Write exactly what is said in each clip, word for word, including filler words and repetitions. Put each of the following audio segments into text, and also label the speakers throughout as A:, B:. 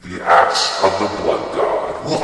A: The Axe of the Blood God.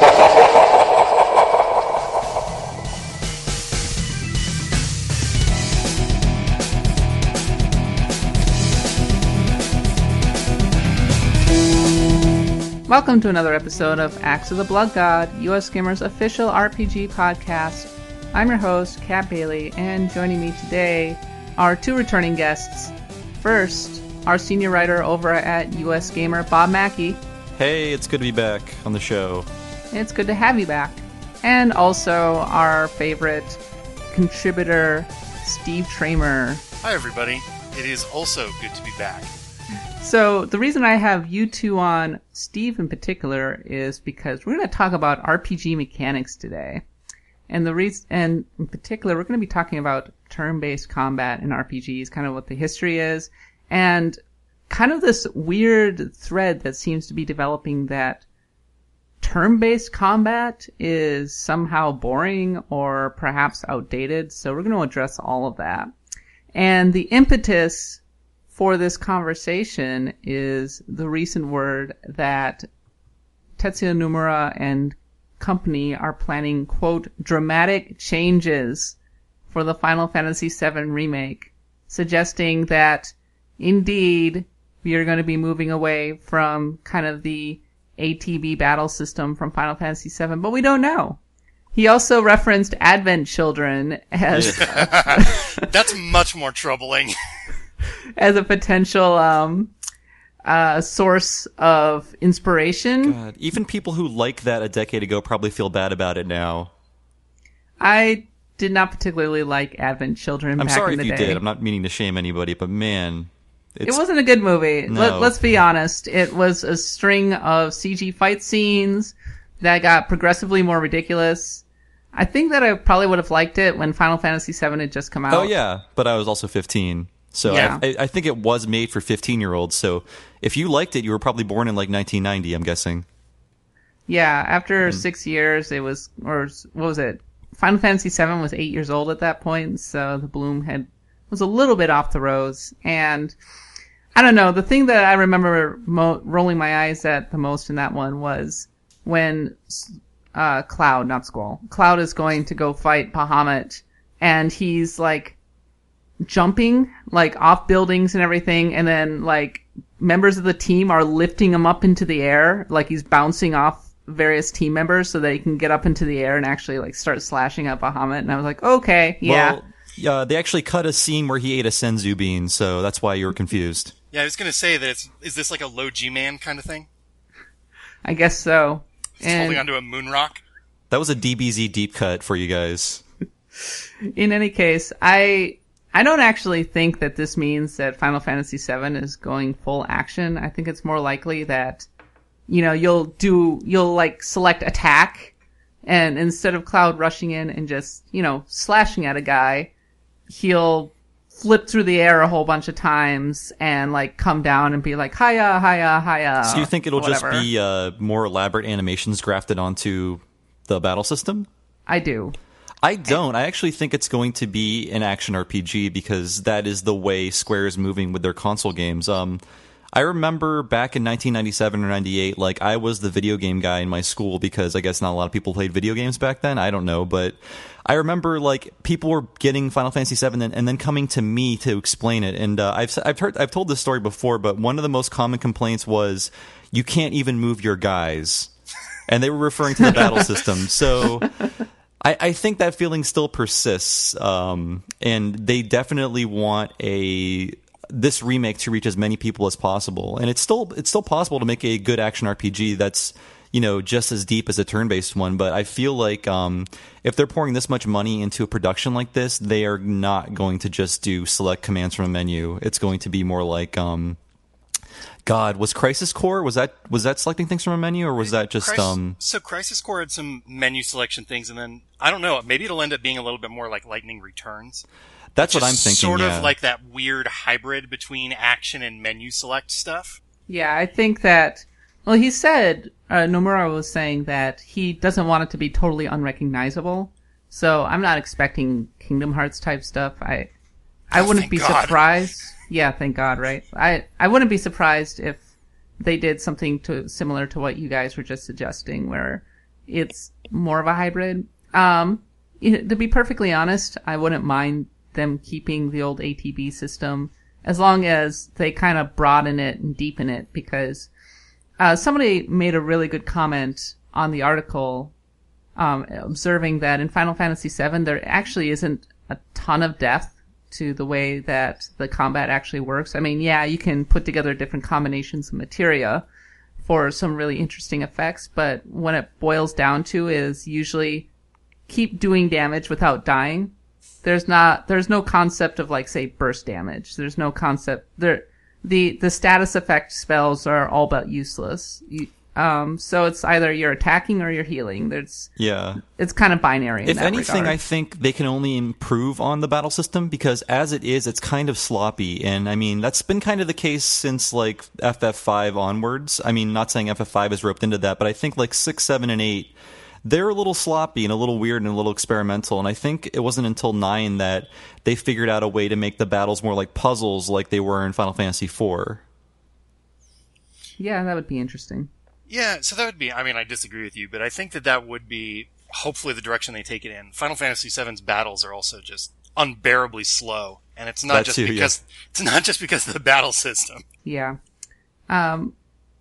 B: Welcome to another episode of Axe of the Blood God, U S Gamer's official R P G podcast. I'm your host, Kat Bailey, and joining me today are two returning guests. First, our senior writer over at U S Gamer, Bob Mackey.
C: Hey, it's good to be back on the show.
B: It's good to have you back. And also our favorite contributor, Steve Tramer.
D: Hi, everybody. It is also good to be back.
B: So the reason I have you two on, Steve in particular, is because we're going to talk about R P G mechanics today. And the reason, and in particular, we're going to be talking about turn-based combat in R P Gs, kind of what the history is, and kind of this weird thread that seems to be developing that turn-based combat is somehow boring or perhaps outdated. So we're going to address all of that. And the impetus for this conversation is the recent word that Tetsuya Nomura and company are planning, quote, dramatic changes for the Final Fantasy seven remake, suggesting that indeed we are going to be moving away from kind of the A T B battle system from Final Fantasy seven, but we don't know. He also referenced Advent Children as
D: Yeah. That's much more troubling.
B: as a potential um, uh, source of inspiration.
C: God, even people who liked that a decade ago probably feel bad about it now.
B: I did not particularly like Advent Children
C: I'm
B: back
C: sorry
B: in
C: if
B: the
C: you
B: day.
C: did. I'm not meaning to shame anybody, but man, it's,
B: It wasn't a good movie.
C: No.
B: Let, let's be honest. It was a string of C G fight scenes that got progressively more ridiculous. I think that I probably would have liked it when Final Fantasy seven had just come out.
C: Oh yeah, but I was also fifteen. So
B: Yeah.
C: I, I think it was made for fifteen-year-olds. So if you liked it, you were probably born in like nineteen ninety, I'm guessing.
B: Yeah, after
C: And-
B: six years, it was, or what was it? Final Fantasy seven was eight years old at that point, so the bloom had was a little bit off the rose. And I don't know, the thing that I remember mo- rolling my eyes at the most in that one was when uh, Cloud, not Squall, Cloud is going to go fight Bahamut, and he's like jumping like off buildings and everything, and then like members of the team are lifting him up into the air, like he's bouncing off various team members so that he can get up into the air and actually like start slashing at Bahamut. And I was like, okay, yeah.
C: Well, yeah, they actually cut a scene where he ate a senzu bean, so that's why you were confused.
D: Yeah, I was going to say that it's, is this like a low G-man kind of thing?
B: I guess so.
D: He's
B: And
D: holding onto a moon rock?
C: That was a D B Z deep cut for you guys.
B: in any case, I I don't actually think that this means that Final Fantasy seven is going full action. I think it's more likely that, you know, you'll do, you'll like select attack, and instead of Cloud rushing in and just, you know, slashing at a guy, he'll flip through the air a whole bunch of times and like come down and be like, hiya, hiya, hiya.
C: So you think it'll
B: whatever.
C: just be uh, more elaborate animations grafted onto the battle system?
B: I do.
C: I don't. I actually think it's going to be an action R P G because that is the way Square is moving with their console games. Um, I remember back in nineteen ninety-seven or ninety-eight, like I was the video game guy in my school because I guess not a lot of people played video games back then. I don't know, but I remember like people were getting Final Fantasy seven and, and then coming to me to explain it. And uh, I've I've heard I've told this story before, but one of the most common complaints was you can't even move your guys, and they were referring to the battle system. So I, I think that feeling still persists, um, and they definitely want a this remake to reach as many people as possible. And it's still it's still possible to make a good action R P G that's, you know, just as deep as a turn-based one. But I feel like um, if they're pouring this much money into a production like this, they are not going to just do select commands from a menu. It's going to be more like, um, God, was Crisis Core? Was that was that selecting things from a menu, or was that just
D: Crisis,
C: um?
D: So Crisis Core had some menu selection things, and then, I don't know, maybe it'll end up being a little bit more like Lightning Returns.
C: That's what
D: Just
C: I'm thinking.
D: Sort
C: yeah.
D: of like that weird hybrid between action and menu select stuff.
B: Yeah, I think that, well, he said, uh, Nomura was saying that he doesn't want it to be totally unrecognizable. So I'm not expecting Kingdom Hearts type stuff. I, I
D: Oh,
B: wouldn't
D: thank
B: be
D: God.
B: surprised. Yeah, thank God, right? I, I wouldn't be surprised if they did something to similar to what you guys were just suggesting, where it's more of a hybrid. Um, you know, to be perfectly honest, I wouldn't mind them keeping the old A T B system as long as they kind of broaden it and deepen it, because uh, somebody made a really good comment on the article, um, observing that in Final Fantasy seven there actually isn't a ton of depth to the way that the combat actually works. I mean, yeah, you can put together different combinations of materia for some really interesting effects, but when it boils down to is usually keep doing damage without dying. There's not, there's no concept of like, say, burst damage. There's no concept there. The, the status effect spells are all but useless. You, um, so it's either you're attacking or you're healing. There's,
C: yeah,
B: it's kind of binary. In
C: if
B: that
C: anything,
B: regard.
C: I think they can only improve on the battle system, because as it is, it's kind of sloppy. And I mean, that's been kind of the case since like F F five onwards. I mean, not saying F F five is roped into that, but I think like six, seven, and eight, they're a little sloppy and a little weird and a little experimental. And I think it wasn't until nine that they figured out a way to make the battles more like puzzles like they were in Final Fantasy four.
B: Yeah, that would be interesting.
D: Yeah, so that would be, I mean, I disagree with you, but I think that that would be hopefully the direction they take it in. Final Fantasy seven's battles are also just unbearably slow, and it's not
C: That
D: just
C: too,
D: because
C: yeah.
D: it's not just because of the battle system.
B: Yeah. Um,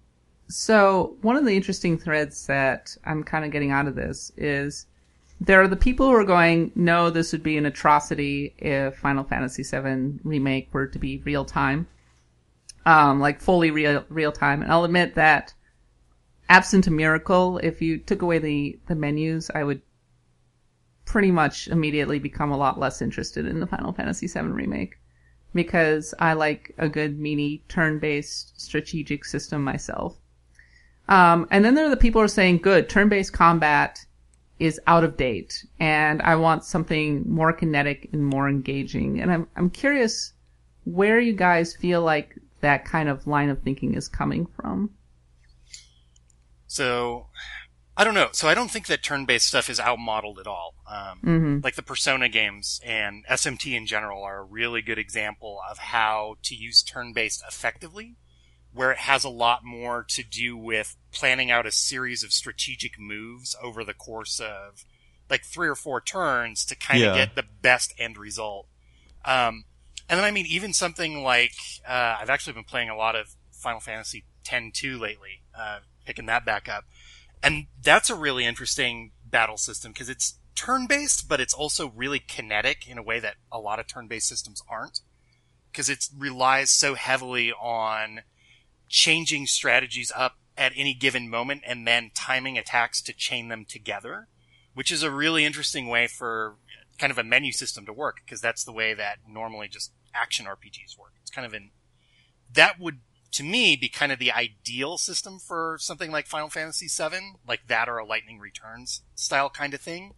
B: so one of the interesting threads that I'm kind of getting out of this is there are the people who are going, no, this would be an atrocity if Final Fantasy seven Remake were to be real time. Um, like fully real, real time. And I'll admit that absent a miracle, if you took away the, the menus, I would pretty much immediately become a lot less interested in the Final Fantasy seven Remake. Because I like a good, meaty, turn-based strategic system myself. Um, and then there are the people who are saying, good, turn-based combat is out of date, and I want something more kinetic and more engaging. And I'm, I'm curious where you guys feel like that kind of line of thinking is coming from.
D: So, I don't know. So I don't think that turn-based stuff is outmodeled at all. Um,
B: Mm-hmm.
D: Like the Persona games and S M T in general are a really good example of how to use turn-based effectively, where it has a lot more to do with planning out a series of strategic moves over the course of like three or four turns to kind of
C: Yeah.
D: get the best end result. Um, and then I mean, even something like, uh, I've actually been playing a lot of Final Fantasy X two lately, uh, picking that back up. And that's a really interesting battle system because it's turn-based, but it's also really kinetic in a way that a lot of turn-based systems aren't. Because it relies so heavily on changing strategies up at any given moment and then timing attacks to chain them together, which is a really interesting way for kind of a menu system to work, because that's the way that normally just action R P Gs work. It's kind of an, that would, to me, be kind of the ideal system for something like Final Fantasy seven, like that or a Lightning Returns style kind of thing.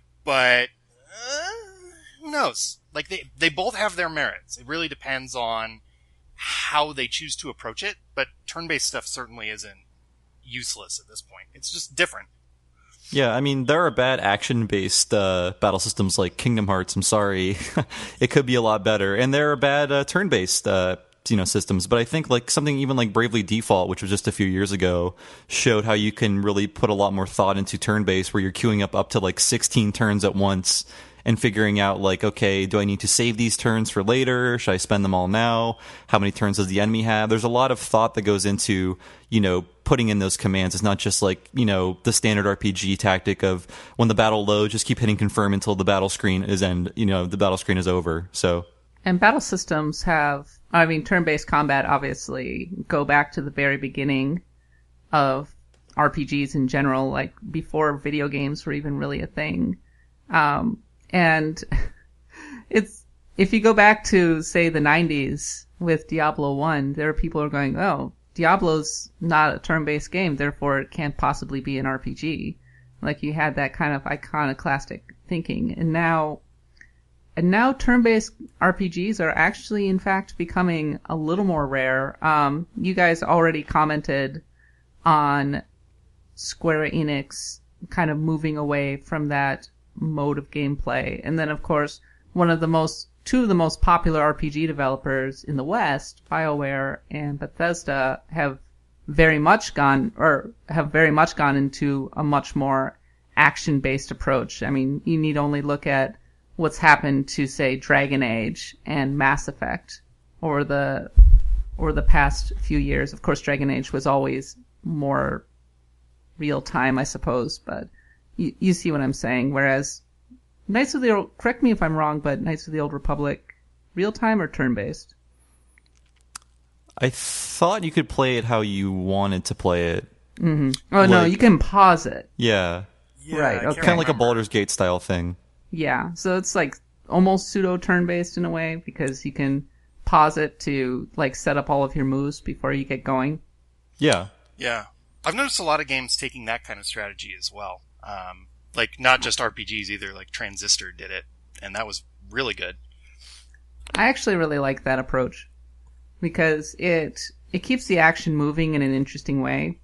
D: But, uh, who knows? Like, they, they both have their merits. It really depends on how they choose to approach it, but turn-based stuff certainly isn't useless at this point. It's just different.
C: Yeah, I mean, there are bad action-based uh, battle systems like Kingdom Hearts. I'm sorry. It could be a lot better. And there are bad uh, turn-based uh, you know, systems. But I think like something even like Bravely Default, which was just a few years ago, showed how you can really put a lot more thought into turn-based, where you're queuing up up to like sixteen turns at once and figuring out like, okay, do I need to save these turns for later? Should I spend them all now? How many turns does the enemy have? There's a lot of thought that goes into, you know, putting in those commands. It's not just like, you know, the standard R P G tactic of when the battle loads, just keep hitting confirm until the battle screen is end, you know, the battle screen is over. So,
B: And battle systems have, I mean, turn-based combat obviously go back to the very beginning of R P Gs in general, like before video games were even really a thing. Um, and it's, if you go back to, say, the nineties with Diablo one, there are people who are going, oh, Diablo's not a turn-based game, therefore it can't possibly be an R P G. Like, you had that kind of iconoclastic thinking. And now, and now turn-based R P Gs are actually, in fact, becoming a little more rare. Um, you guys already commented on Square Enix kind of moving away from that mode of gameplay. And then, of course, one of the most, two of the most popular R P G developers in the West, BioWare and Bethesda, have very much gone, or have very much gone into a much more action-based approach. I mean, you need only look at what's happened to, say, Dragon Age and Mass Effect, or the or the past few years. Of course, Dragon Age was always more real time, I suppose, but you, you see what I'm saying. Whereas Knights of the Old, correct me if I'm wrong, but Knights of the Old Republic, real time or turn based?
C: I thought you could play it how you wanted to play it.
B: Mm-hmm. Oh like, no, you can pause it.
C: Yeah,
D: yeah
B: right. Okay.
C: Kind of like a Baldur's Gate style thing.
B: Yeah, so it's like almost pseudo turn based in a way because you can pause it to like set up all of your moves before you get going.
C: Yeah.
D: Yeah. I've noticed a lot of games taking that kind of strategy as well. Um, like not just R P Gs either, like Transistor did it, and that was really good.
B: I actually really like that approach because it it keeps the action moving in an interesting way,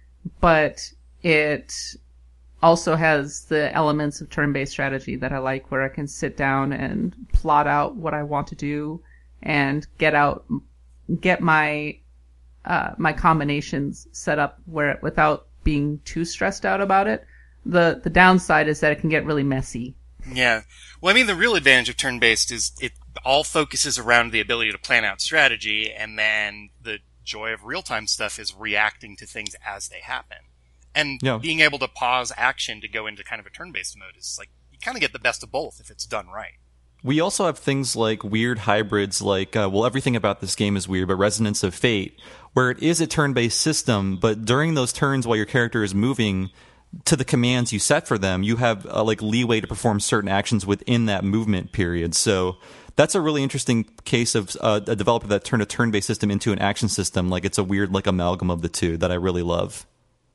B: but it also has the elements of turn-based strategy that I like, where I can sit down and plot out what I want to do and get out, get my uh, my combinations set up where without being too stressed out about it. The the downside is that it can get really messy.
D: Yeah. Well, I mean, the real advantage of turn-based is it all focuses around the ability to plan out strategy, and then the joy of real-time stuff is reacting to things as they happen. And
C: yeah.
D: being able to pause action to go into kind of a turn-based mode is like, you kind of get the best of both if it's done right.
C: We also have things like weird hybrids like, uh, well, everything about this game is weird, but Resonance of Fate, where it is a turn-based system, but during those turns while your character is moving to the commands you set for them, you have uh, like leeway to perform certain actions within that movement period. So that's a really interesting case of uh, a developer that turned a turn-based system into an action system. Like it's a weird like amalgam of the two that I really love.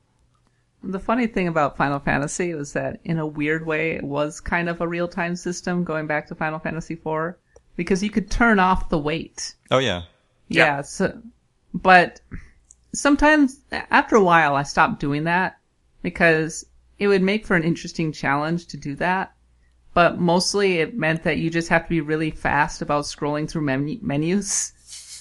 B: The funny thing about Final Fantasy was that, in a weird way, it was kind of a real-time system going back to Final Fantasy four, because you could turn off the wait.
C: Oh, yeah.
B: Yeah,
D: yeah.
B: So, but sometimes, after a while, I stopped doing that, because it would make for an interesting challenge to do that, but mostly it meant that you just have to be really fast about scrolling through menu- menus,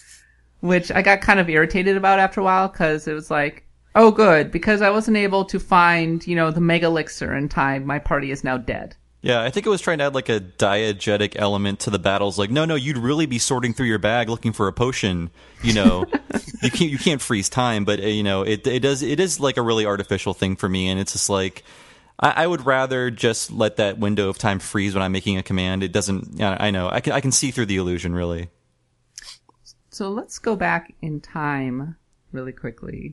B: which I got kind of irritated about after a while, because it was like, oh, good, because I wasn't able to find, you know, the Mega Elixir in time. My party is now dead.
C: Yeah, I think it was trying to add like a diegetic element to the battles. Like, no, no, you'd really be sorting through your bag looking for a potion. You know, you can't you can't freeze time, but uh, you know, it it does it is like a really artificial thing for me, and it's just like I, I would rather just let that window of time freeze when I'm making a command. It doesn't. Yeah, I know. I can I can see through the illusion really.
B: So let's go back in time really quickly.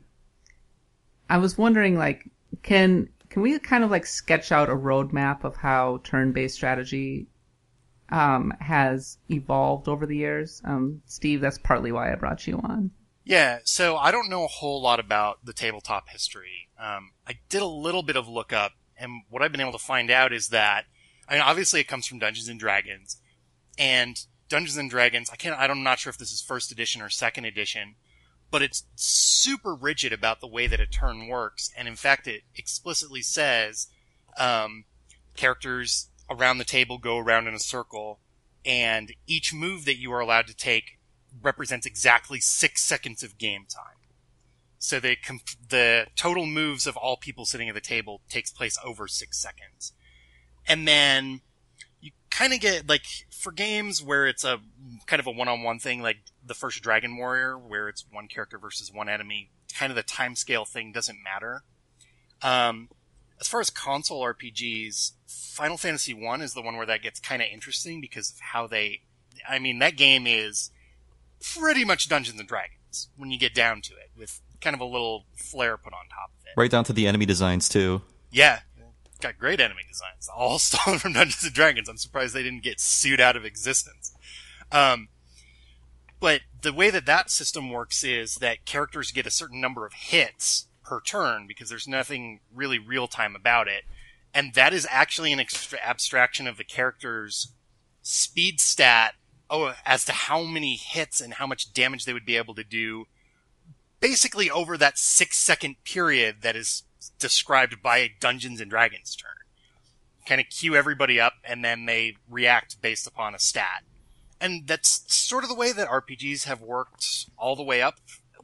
B: I was wondering, like, can can we kind of like sketch out a roadmap of how turn-based strategy um, has evolved over the years? Um, Steve, that's partly why I brought you on.
D: Yeah, so I don't know a whole lot about the tabletop history. Um, I did a little bit of lookup, and what I've been able to find out is that, I mean, obviously it comes from Dungeons and Dragons, and Dungeons and Dragons, I can't, I'm not sure if this is first edition or second edition, but it's super rigid about the way that a turn works. And in fact, it explicitly says, um, characters around the table go around in a circle, and each move that you are allowed to take represents exactly six seconds of game time. So the, comp- the total moves of all people sitting at the table takes place over six seconds. And then you kind of get, like, for games where it's a kind of a one-on-one thing, like the first Dragon Warrior, where it's one character versus one enemy, kind of the timescale thing doesn't matter. Um, as far as console R P Gs, Final Fantasy one is the one where that gets kind of interesting because of how they, I mean, that game is pretty much Dungeons and Dragons when you get down to it, with kind of a little flair put on top of it.
C: Right down to the enemy designs too.
D: Yeah. Got great enemy designs, all stolen from Dungeons and Dragons. I'm surprised they didn't get sued out of existence. Um, but the way that that system works is that characters get a certain number of hits per turn because there's nothing really real-time about it. And that is actually an extra abstraction of the character's speed stat oh, as to how many hits and how much damage they would be able to do basically over that six-second period that is described by a Dungeons and Dragons turn. Kind of queue everybody up, and then they react based upon a stat. And that's sort of the way that R P Gs have worked all the way up,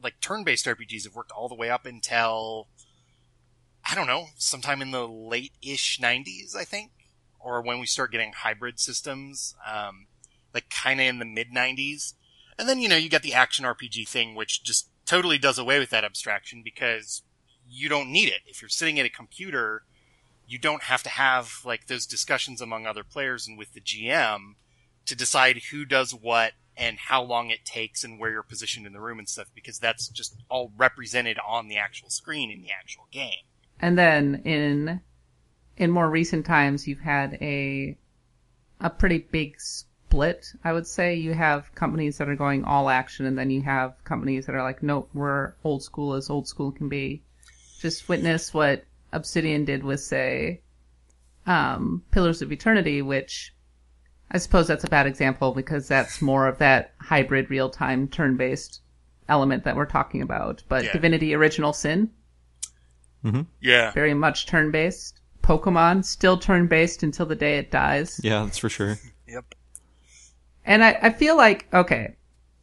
D: like turn-based R P Gs have worked all the way up until, I don't know, sometime in the late-ish nineties, I think, or when we start getting hybrid systems, um, like kind of in the mid-nineties. And then, you know, you got the action R P G thing, which just totally does away with that abstraction because you don't need it. If you're sitting at a computer, you don't have to have, like, those discussions among other players and with the G M to decide who does what and how long it takes and where you're positioned in the room and stuff, because that's just all represented on the actual screen in the actual game.
B: And then in in more recent times, you've had a a pretty big split, I would say. You have companies that are going all action, and then you have companies that are like, nope, we're old school as old school can be. Just witness what Obsidian did with, say, um, Pillars of Eternity, which I suppose that's a bad example because that's more of that hybrid real-time turn-based element that we're talking about. But
D: Yeah.
B: Divinity Original Sin,
C: Mm-hmm.
D: Yeah.
B: very much turn-based. Pokemon, still turn-based until the day it dies.
C: Yeah, that's for sure.
D: Yep.
B: And I, I feel like, okay,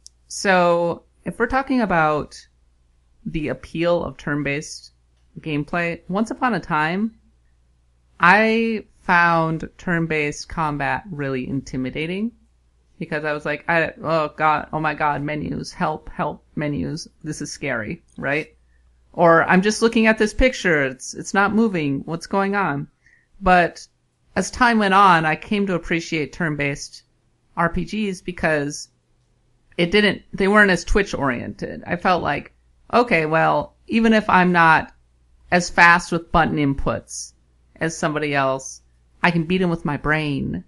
B: so if we're talking about the appeal of turn-based gameplay, once upon a time, I found turn-based combat really intimidating because I was like, I, oh god, oh my god, menus, help, help, menus, this is scary, right? Or I'm just looking at this picture, it's it's not moving, what's going on? But as time went on, I came to appreciate turn-based R P Gs because it didn't, they weren't as Twitch oriented. I felt like, okay, well, even if I'm not as fast with button inputs as somebody else, I can beat him with my brain.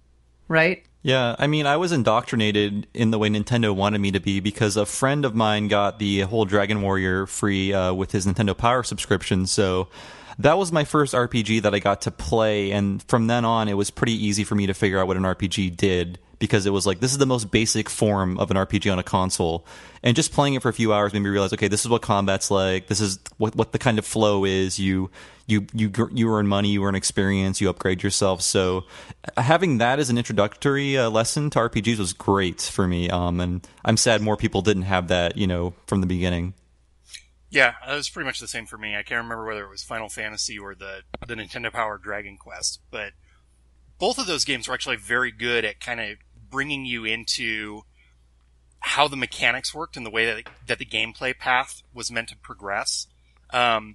B: Right?
C: Yeah, I mean, I was indoctrinated in the way Nintendo wanted me to be because a friend of mine got the whole Dragon Warrior free uh, with his Nintendo Power subscription, so that was my first R P G that I got to play, and from then on, it was pretty easy for me to figure out what an R P G did, because it was like, this is the most basic form of an R P G on a console. And just playing it for a few hours made me realize, okay, this is what combat's like, this is what what the kind of flow is, you you you you earn money, you earn experience, you upgrade yourself. So having that as an introductory uh, lesson to R P Gs was great for me, um, and I'm sad more people didn't have that, you know, from the beginning.
D: Yeah, it was pretty much the same for me. I can't remember whether it was Final Fantasy or the, the Nintendo Power Dragon Quest, but both of those games were actually very good at kind of bringing you into how the mechanics worked and the way that, that the gameplay path was meant to progress. Um,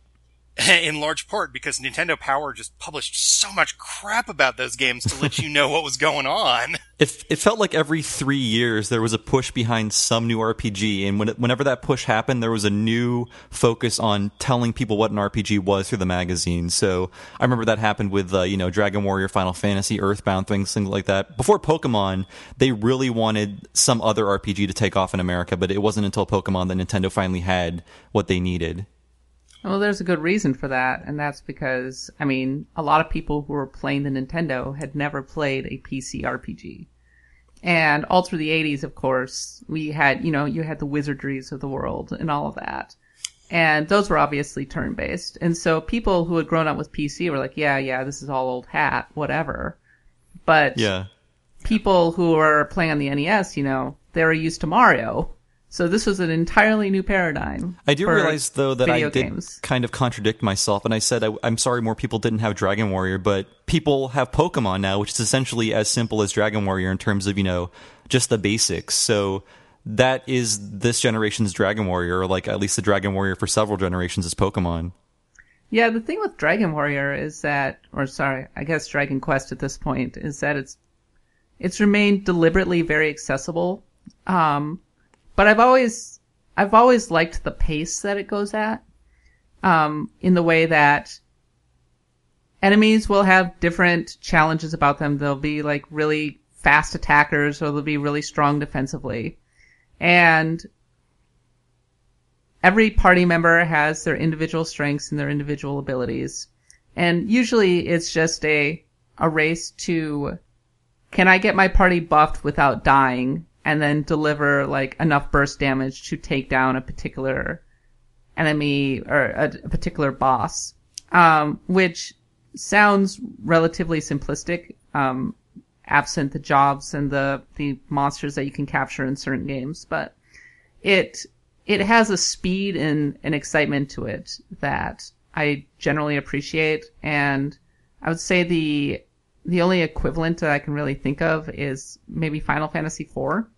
D: in large part because Nintendo Power just published so much crap about those games to let you know what was going on.
C: It, it felt like every three years there was a push behind some new R P G, and when it, whenever that push happened, there was a new focus on telling people what an R P G was through the magazine. So I remember that happened with, uh, you know, Dragon Warrior, Final Fantasy, Earthbound, things, things like that. Before Pokemon, they really wanted some other R P G to take off in America, but it wasn't until Pokemon that Nintendo finally had what they needed.
B: Well, there's a good reason for that, and that's because, I mean, a lot of people who were playing the Nintendo had never played a P C R P G. And all through the eighties, of course, we had, you know, you had the Wizardries of the world and all of that. And those were obviously turn-based. And so people who had grown up with P C were like, yeah, yeah, this is all old hat, whatever. But
C: Yeah.
B: people who are playing on the N E S, you know, they were used to Mario. So this was an entirely new paradigm.
C: I do
B: for
C: realize, though, that I
B: video
C: did
B: games.
C: kind of contradict myself, and I said I, I'm sorry more people didn't have Dragon Warrior, but people have Pokemon now, which is essentially as simple as Dragon Warrior in terms of, you know, just the basics. So that is this generation's Dragon Warrior, or like at least the Dragon Warrior for several generations is Pokemon.
B: Yeah, the thing with Dragon Warrior is that, or sorry, I guess Dragon Quest at this point, is that it's it's remained deliberately very accessible. Um, but I've always I've always liked the pace that it goes at. Um, in the way that enemies will have different challenges about them. They'll be like really fast attackers, or they'll be really strong defensively, and every party member has their individual strengths and their individual abilities. And usually it's just a, a race to, can I get my party buffed without dying and then deliver like enough burst damage to take down a particular enemy or a, a particular boss? Um, which sounds relatively simplistic, um, absent the jobs and the, the monsters that you can capture in certain games, but it, it has a speed and an excitement to it that I generally appreciate. And I would say the the only equivalent that I can really think of is maybe Final Fantasy four,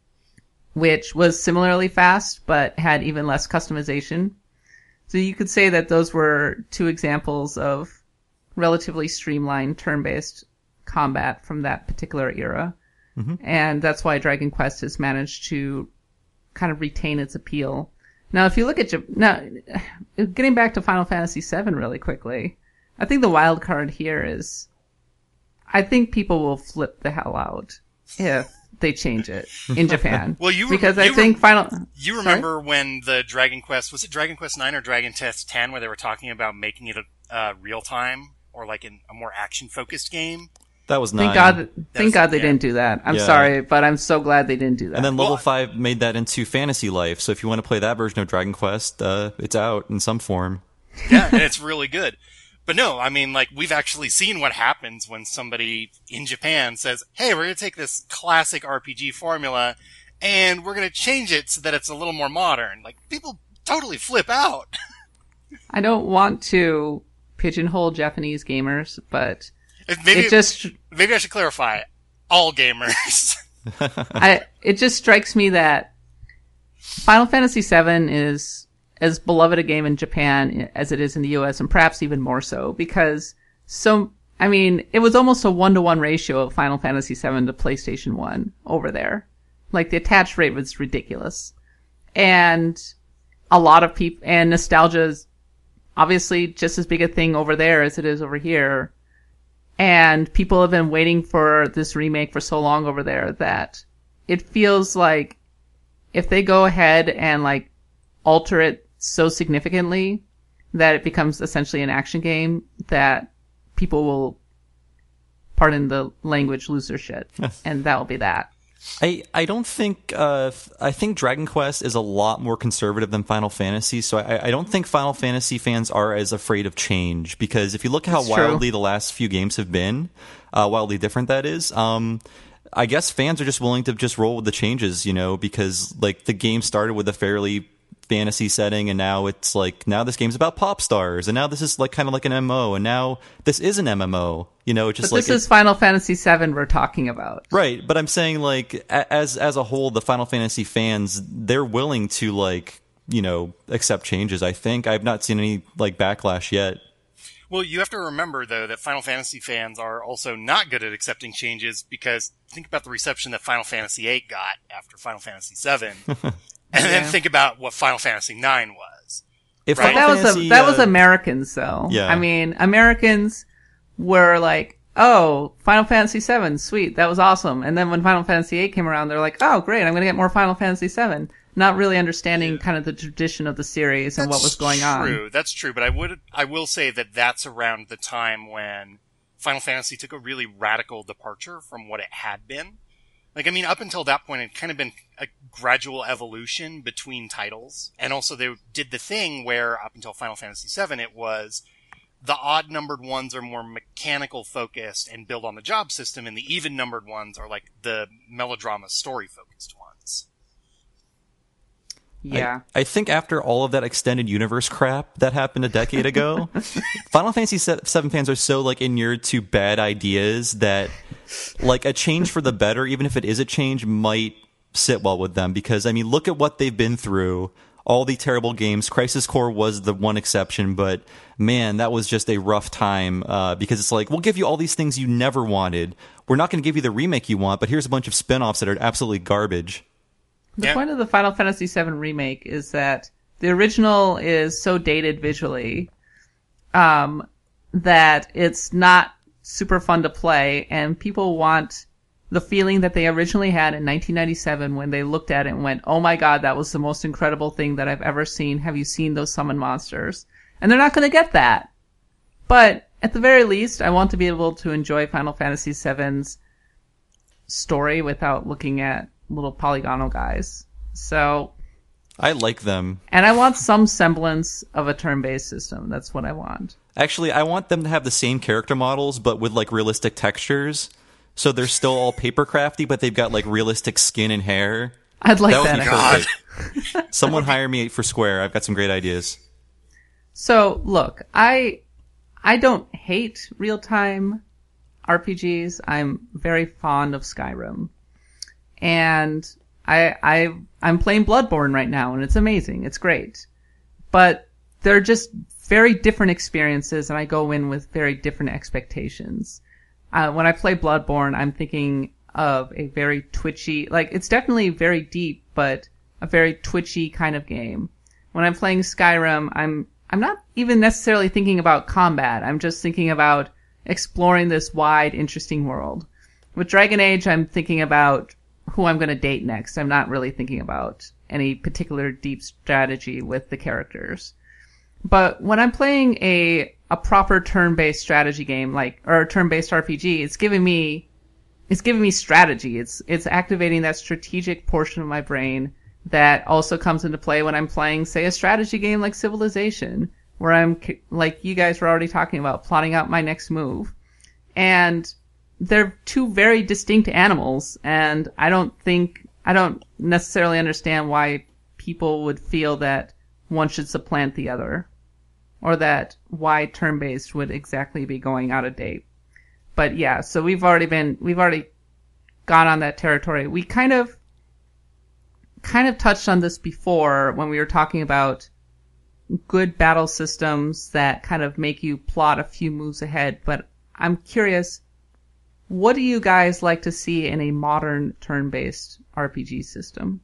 B: which was similarly fast but had even less customization. So you could say that those were two examples of relatively streamlined turn-based combat from that particular era. Mm-hmm. And that's why Dragon Quest has managed to kind of retain its appeal. Now, if you look at... Now, getting back to Final Fantasy seven really quickly, I think the wild card here is... I think people will flip the hell out if they change it in Japan.
D: Well, you
B: because
D: you
B: I think Final.
D: You remember Sorry? when the Dragon Quest was it Dragon Quest nine or Dragon Quest ten, where they were talking about making it a uh, real time or like in a more action focused game?
C: That was nine.
B: Thank God. That thank
D: was,
B: God they
D: yeah.
B: didn't do that. I'm
C: yeah.
B: sorry, but I'm so glad they didn't do that.
C: And then Level
D: well,
C: five made that into Fantasy Life. So if you want to play that version of Dragon Quest, uh, it's out in some form.
D: Yeah, and it's really good. But no, I mean, like, we've actually seen what happens when somebody in Japan says, hey, we're going to take this classic R P G formula and we're going to change it so that it's a little more modern. Like, people totally flip out.
B: I don't want to pigeonhole Japanese gamers, but
D: maybe,
B: it just...
D: Maybe I should clarify. All gamers.
B: I, it just strikes me that Final Fantasy seven is as beloved a game in Japan as it is in the U S, and perhaps even more so, because so, I mean, it was almost a one-to-one ratio of Final Fantasy seven to PlayStation one over there. Like, the attach rate was ridiculous. And a lot of people, and nostalgia is obviously just as big a thing over there as it is over here. And people have been waiting for this remake for so long over there that it feels like if they go ahead and, like, alter it so significantly that it becomes essentially an action game, that people will, pardon the language, lose their shit. And that will be that.
C: I, I don't think, uh, I think Dragon Quest is a lot more conservative than Final Fantasy, so I, I don't think Final Fantasy fans are as afraid of change, because if you look how
B: That's
C: wildly
B: true.
C: the last few games have been, uh, wildly different that is, um, I guess fans are just willing to just roll with the changes, you know, because, like, the game started with a fairly fantasy setting, and now it's like, now this game's about pop stars, and now this is like kind of like an M M O, and now this is an M M O, you know, just
B: but
C: like
B: this is Final Fantasy seven we're talking about.
C: Right, but I'm saying, like, a- as as a whole, the Final Fantasy fans, they're willing to, like, you know, accept changes, I think. I've not seen any, like, backlash yet.
D: Well, you have to remember, though, that Final Fantasy fans are also not good at accepting changes, because think about the reception that Final Fantasy eight got after Final Fantasy seven. And
B: Yeah.
D: then think about what Final Fantasy nine was.
C: If
D: Right.
C: Final
B: That was
C: Fantasy,
B: a, that was
C: uh,
B: Americans, though.
C: Yeah.
B: I mean, Americans were like, oh, Final Fantasy seven, sweet, that was awesome. And then when Final Fantasy eight came around, they're like, oh, great, I'm going to get more Final Fantasy seven. Not really understanding
D: Yeah.
B: kind of the tradition of the series and what was going
D: That's
B: on.
D: true. That's true. But I would, I will say that that's around the time when Final Fantasy took a really radical departure from what it had been. Like, I mean, up until that point, it had kind of been a gradual evolution between titles. And also they did the thing where, up until Final Fantasy seven, it was the odd-numbered ones are more mechanical-focused and build on the job system, and the even-numbered ones are, like, the melodrama story-focused ones.
B: Yeah.
C: I, I think after all of that extended universe crap that happened a decade ago, Final Fantasy seven fans are so, like, inured to bad ideas that, like, a change for the better, even if it is a change, might sit well with them. Because, I mean, look at what they've been through. All the terrible games. Crisis Core was the one exception, but man, that was just a rough time, uh, because it's like, we'll give you all these things you never wanted. We're not going to give you the remake you want, but here's a bunch of spin-offs that are absolutely garbage.
B: The
D: Yeah.
B: point of the Final Fantasy seven remake is that the original is so dated visually, um, that it's not super fun to play, and people want the feeling that they originally had in nineteen ninety-seven when they looked at it and went, oh my god, that was the most incredible thing that I've ever seen. Have you seen those summon monsters? And they're not going to get that. But at the very least, I want to be able to enjoy Final Fantasy seven's story without looking at little polygonal guys. So,
C: I like them.
B: and I want some semblance of a turn-based system. That's what I want.
C: Actually, I want them to have the same character models, but with, like, realistic textures. So they're still all paper crafty, but they've got, like, realistic skin and hair.
B: I'd like
C: That would
B: that.
C: be perfect. Someone hire me for Square. I've got some great ideas.
B: So, look, I I don't hate real-time R P Gs. I'm very fond of Skyrim. And I I I'm playing Bloodborne right now, and it's amazing. It's great. But they're just very different experiences, and I go in with very different expectations. Uh, when I play Bloodborne, I'm thinking of a very twitchy, like, it's definitely very deep, but a very twitchy kind of game. When I'm playing Skyrim, I'm I'm not even necessarily thinking about combat. I'm just thinking about exploring this wide, interesting world. With Dragon Age, I'm thinking about who I'm going to date next. I'm not really thinking about any particular deep strategy with the characters. But when I'm playing a a proper turn-based strategy game, like, or a turn-based R P G, it's giving me it's giving me strategy. It's it's activating that strategic portion of my brain that also comes into play when I'm playing, say, a strategy game like Civilization, where I'm, like you guys were already talking about, plotting out my next move. And they're two very distinct animals, and I don't think, I don't necessarily understand why people would feel that one should supplant the other, or that why turn-based would exactly be going out of date. But yeah, so we've already been, we've already gone on that territory. We kind of, kind of touched on this before when we were talking about good battle systems that kind of make you plot a few moves ahead, but I'm curious, what do you guys like to see in a modern turn-based R P G system?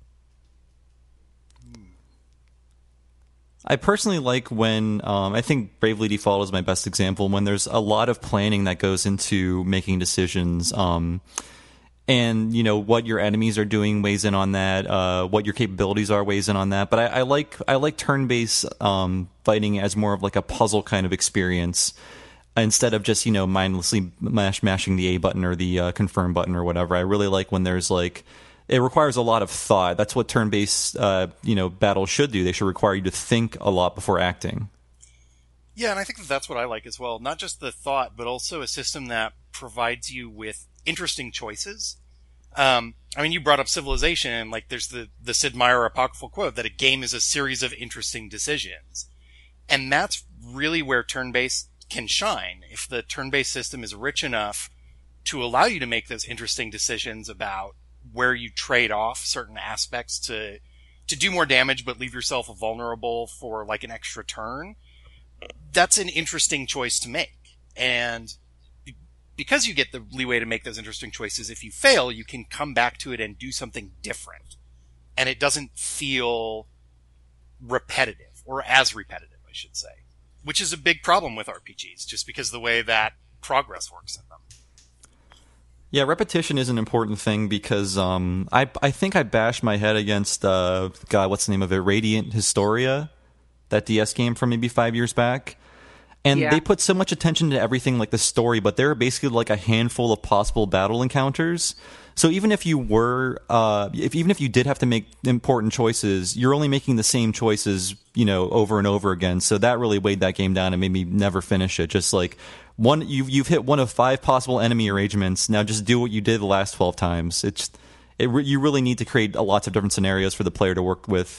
C: I personally like when, um, I think Bravely Default is my best example, when there's a lot of planning that goes into making decisions, um, and, you know, what your enemies are doing weighs in on that, uh, what your capabilities are weighs in on that. But I, I like, I like turn-based, um, fighting as more of like a puzzle kind of experience, instead of just, you know, mindlessly mash, mashing the A button or the uh, confirm button or whatever. I really like when there's like, it requires a lot of thought. That's what turn-based, uh, you know, battles should do. They should require you to think a lot before acting.
D: Yeah, and I think that that's what I like as well. Not just the thought, but also a system that provides you with interesting choices. Um, I mean, you brought up Civilization, and like there's the, the Sid Meier apocryphal quote that a game is a series of interesting decisions. And that's really where turn-based can shine. If the turn-based system is rich enough to allow you to make those interesting decisions about where you trade off certain aspects to to do more damage but leave yourself vulnerable for like an extra turn, that's an interesting choice to make. And because you get the leeway to make those interesting choices, if you fail, you can come back to it and do something different. And it doesn't feel repetitive, or as repetitive, I should say. Which is a big problem with R P Gs, just because of the way that progress works in them.
C: Yeah, repetition is an important thing because um, I I think I bashed my head against, uh, God, what's the name of it? Radiant Historia, that D S game from maybe five years back. And
B: Yeah.
C: they put so much attention to everything like the story, but there are basically like a handful of possible battle encounters. So even if you were, uh, if even if you did have to make important choices, you're only making the same choices, you know, over and over again. So that really weighed that game down and made me never finish it. Just like one, you've you've hit one of five possible enemy arrangements. Now just do what you did the last twelve times. It's it re- you really need to create a lots of different scenarios for the player to work with.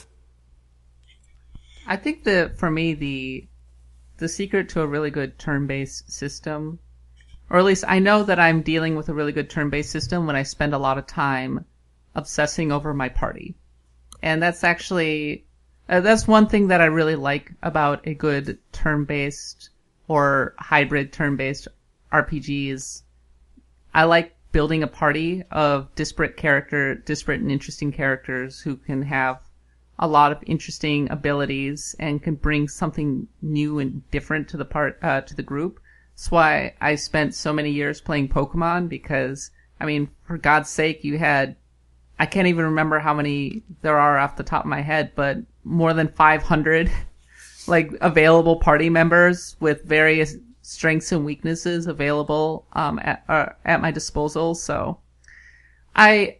B: I think that for me, the the secret to a really good turn-based system, or at least I know that I'm dealing with a really good turn-based system when I spend a lot of time obsessing over my party. And that's actually, uh, that's one thing that I really like about a good turn-based or hybrid turn-based R P G is I like building a party of disparate character, disparate and interesting characters who can have a lot of interesting abilities and can bring something new and different to the part, uh, to the group. That's why I spent so many years playing Pokemon, because, I mean, for God's sake, you had, I can't even remember how many there are off the top of my head, but more than five hundred, like, available party members with various strengths and weaknesses available, um, at, uh, at my disposal. So, I,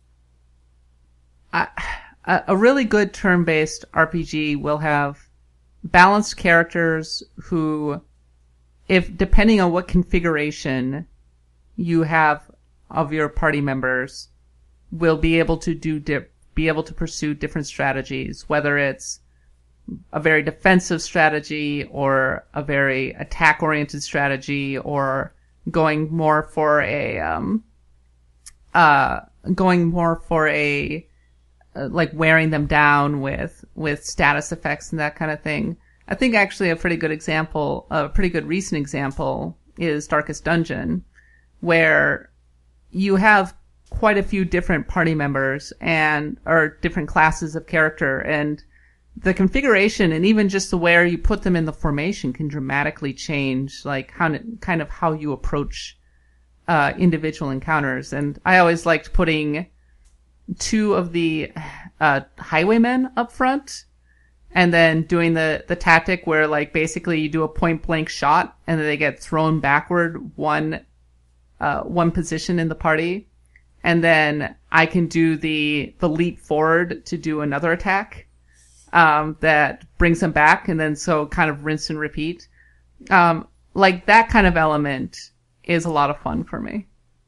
B: I, a really good turn-based R P G will have balanced characters who, if depending on what configuration you have of your party members, will be able to do di- be able to pursue different strategies, whether it's a very defensive strategy or a very attack-oriented strategy, or going more for a um uh going more for a uh, like wearing them down with with status effects and that kind of thing. I think actually a pretty good example, a pretty good recent example is Darkest Dungeon, where you have quite a few different party members and or different classes of character, and the configuration and even just the where you put them in the formation can dramatically change, like how kind of how you approach uh, individual encounters. And I always liked putting two of the uh, highwaymen up front, and then doing the the tactic where like basically you do a point blank shot and then they get thrown backward one uh, one position in the party, and then I can do the the leap forward to do another attack. Um, that brings them back, and then so kind of rinse and repeat. Um, like that kind of element is a lot of fun for me.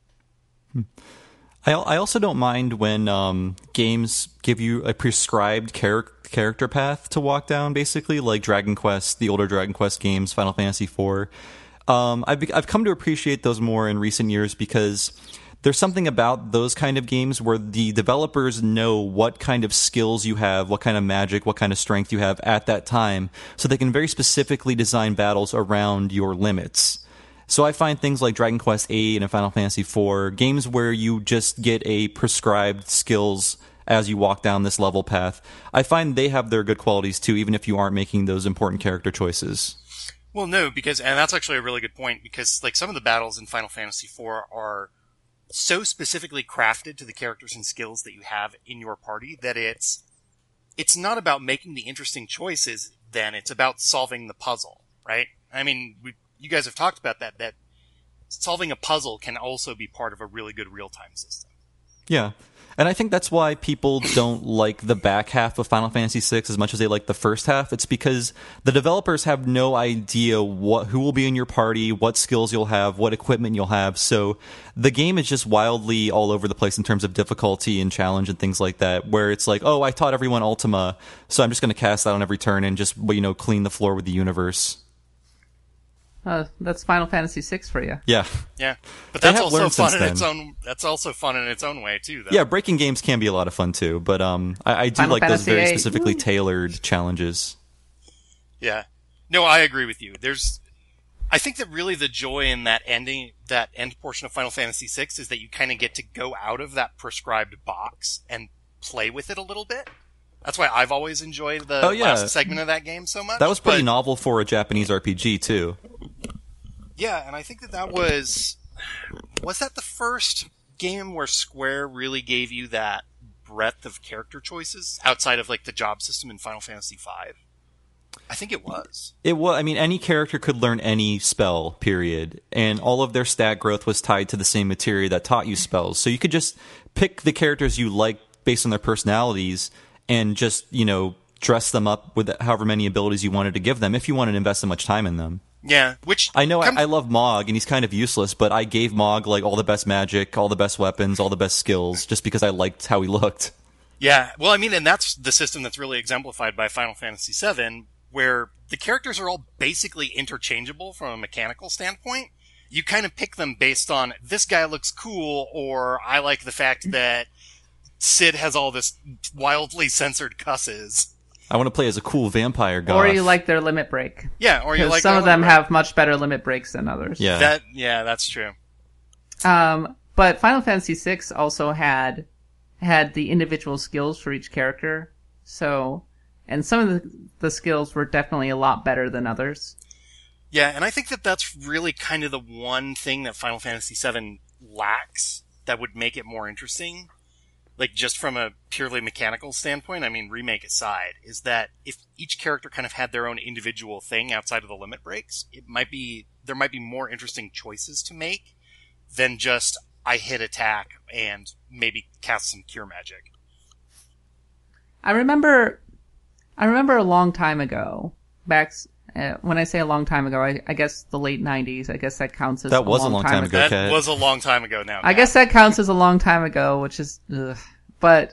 C: I I also don't mind when um, games give you a prescribed char- character path to walk down, basically, like Dragon Quest, the older Dragon Quest games, Final Fantasy four. Um, I've be- I've come to appreciate those more in recent years because there's something about those kind of games where the developers know what kind of skills you have, what kind of magic, what kind of strength you have at that time, so they can very specifically design battles around your limits. So I find things like Dragon Quest eight and Final Fantasy four, games where you just get a prescribed skills as you walk down this level path, I find they have their good qualities too, even if you aren't making those important character choices.
D: Well, no, because, and that's actually a really good point, because like some of the battles in Final Fantasy four are so specifically crafted to the characters and skills that you have in your party that it's it's not about making the interesting choices, then it's about solving the puzzle, right? I mean, we, you guys have talked about that, that solving a puzzle can also be part of a really good real-time system.
C: Yeah. And I think that's why people don't like the back half of Final Fantasy six as much as they like the first half. It's because the developers have no idea what who will be in your party, what skills you'll have, what equipment you'll have. So the game is just wildly all over the place in terms of difficulty and challenge and things like that, where it's like, oh, I taught everyone Ultima, so I'm just going to cast that on every turn and just, you know, clean the floor with the universe.
B: Uh, that's Final Fantasy six for you.
C: Yeah.
D: Yeah. But
C: They
D: that's
C: have
D: also
C: learned
D: fun
C: since
D: in its
C: then.
D: own, that's also fun in its own way too, though.
C: Yeah, breaking games can be a lot of fun too, but um, I, I do
B: Final
C: like those
B: Fantasy
C: very
B: eight.
C: specifically
B: Woo.
C: tailored challenges.
D: Yeah. No, I agree with you. There's, I think that really the joy in that ending, that end portion of Final Fantasy six is that you kind of get to go out of that prescribed box and play with it a little bit. That's why I've always enjoyed the
C: Oh, yeah.
D: last segment of that game so much.
C: That was pretty
D: but-
C: novel for a Japanese R P G too.
D: Yeah, and I think that that was, was that the first game where Square really gave you that breadth of character choices outside of like the job system in Final Fantasy five? I think it was.
C: It was. I mean, any character could learn any spell. Period, and all of their stat growth was tied to the same materia that taught you spells. So you could just pick the characters you like based on their personalities, and just you know dress them up with however many abilities you wanted to give them, if you wanted to invest so much time in them.
D: Yeah, which
C: I know
D: come-
C: I, I love Mog, and he's kind of useless, but I gave Mog like all the best magic, all the best weapons, all the best skills, just because I liked how he looked.
D: Yeah, well, I mean, and that's the system that's really exemplified by Final Fantasy seven, where the characters are all basically interchangeable from a mechanical standpoint. You kind of pick them based on, this guy looks cool, or I like the fact that Sid has all this wildly censored cusses.
C: I want to play as a cool vampire goth.
B: Or you like their limit break.
D: Yeah, or you
B: Because
D: like
B: some
D: that
B: of them
D: one,
B: have much better limit breaks than others.
C: Yeah.
D: that. Yeah, that's true.
B: Um, but Final Fantasy six also had had the individual skills for each character. So, and some of the, the skills were definitely a lot better than others.
D: Yeah, and I think that that's really kind of the one thing that Final Fantasy seven lacks that would make it more interesting. Like, just from a purely mechanical standpoint, I mean, remake aside, is that if each character kind of had their own individual thing outside of the limit breaks, it might be, there might be more interesting choices to make than just, I hit attack and maybe cast some cure magic.
B: I remember, I remember a long time ago, back, uh, when I say a long time ago, I, I guess the late nineties. I guess that counts as
C: That
B: a
C: was
B: long
C: a long time ago.
D: That
C: Okay.
D: was a long time ago now.
B: I guess that counts as a long time ago, which is, ugh. But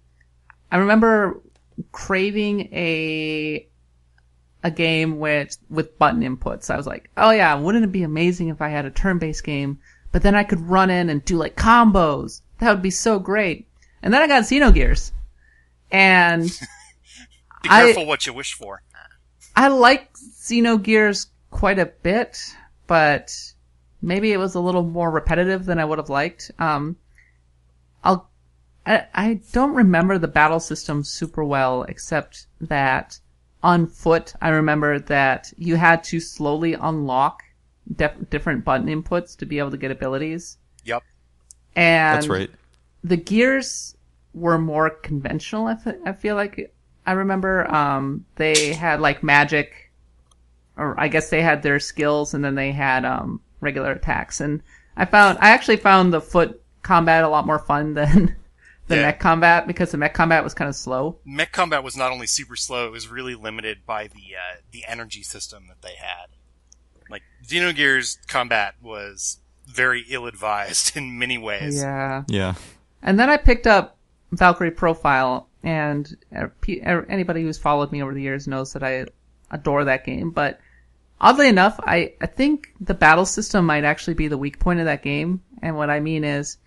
B: I remember craving a a game with with button inputs. I was like, oh yeah, wouldn't it be amazing if I had a turn-based game, but then I could run in and do like combos. That would be so great. And then I got Xenogears, and
D: Be careful what you wish for.
B: I like Xenogears quite a bit, but maybe it was a little more repetitive than I would have liked. Um, I'll, I, I don't remember the battle system super well, except that on foot, I remember that you had to slowly unlock def- different button inputs to be able to get abilities.
D: Yep.
B: And
C: That's right.
B: the gears were more conventional, I, f- I feel like. I remember um, they had like magic, or I guess they had their skills, and then they had um, regular attacks. And I found I actually found the foot combat a lot more fun than the
D: Yeah.
B: mech combat, because the mech combat was kind of slow.
D: Mech combat was not only super slow, it was really limited by the uh, the energy system that they had. Like, Xenogears combat was very ill-advised in many ways.
B: Yeah.
C: Yeah.
B: And then I picked up Valkyrie Profile, and uh, pe- uh, anybody who's followed me over the years knows that I adore that game. But oddly enough, I, I think the battle system might actually be the weak point of that game. And what I mean is,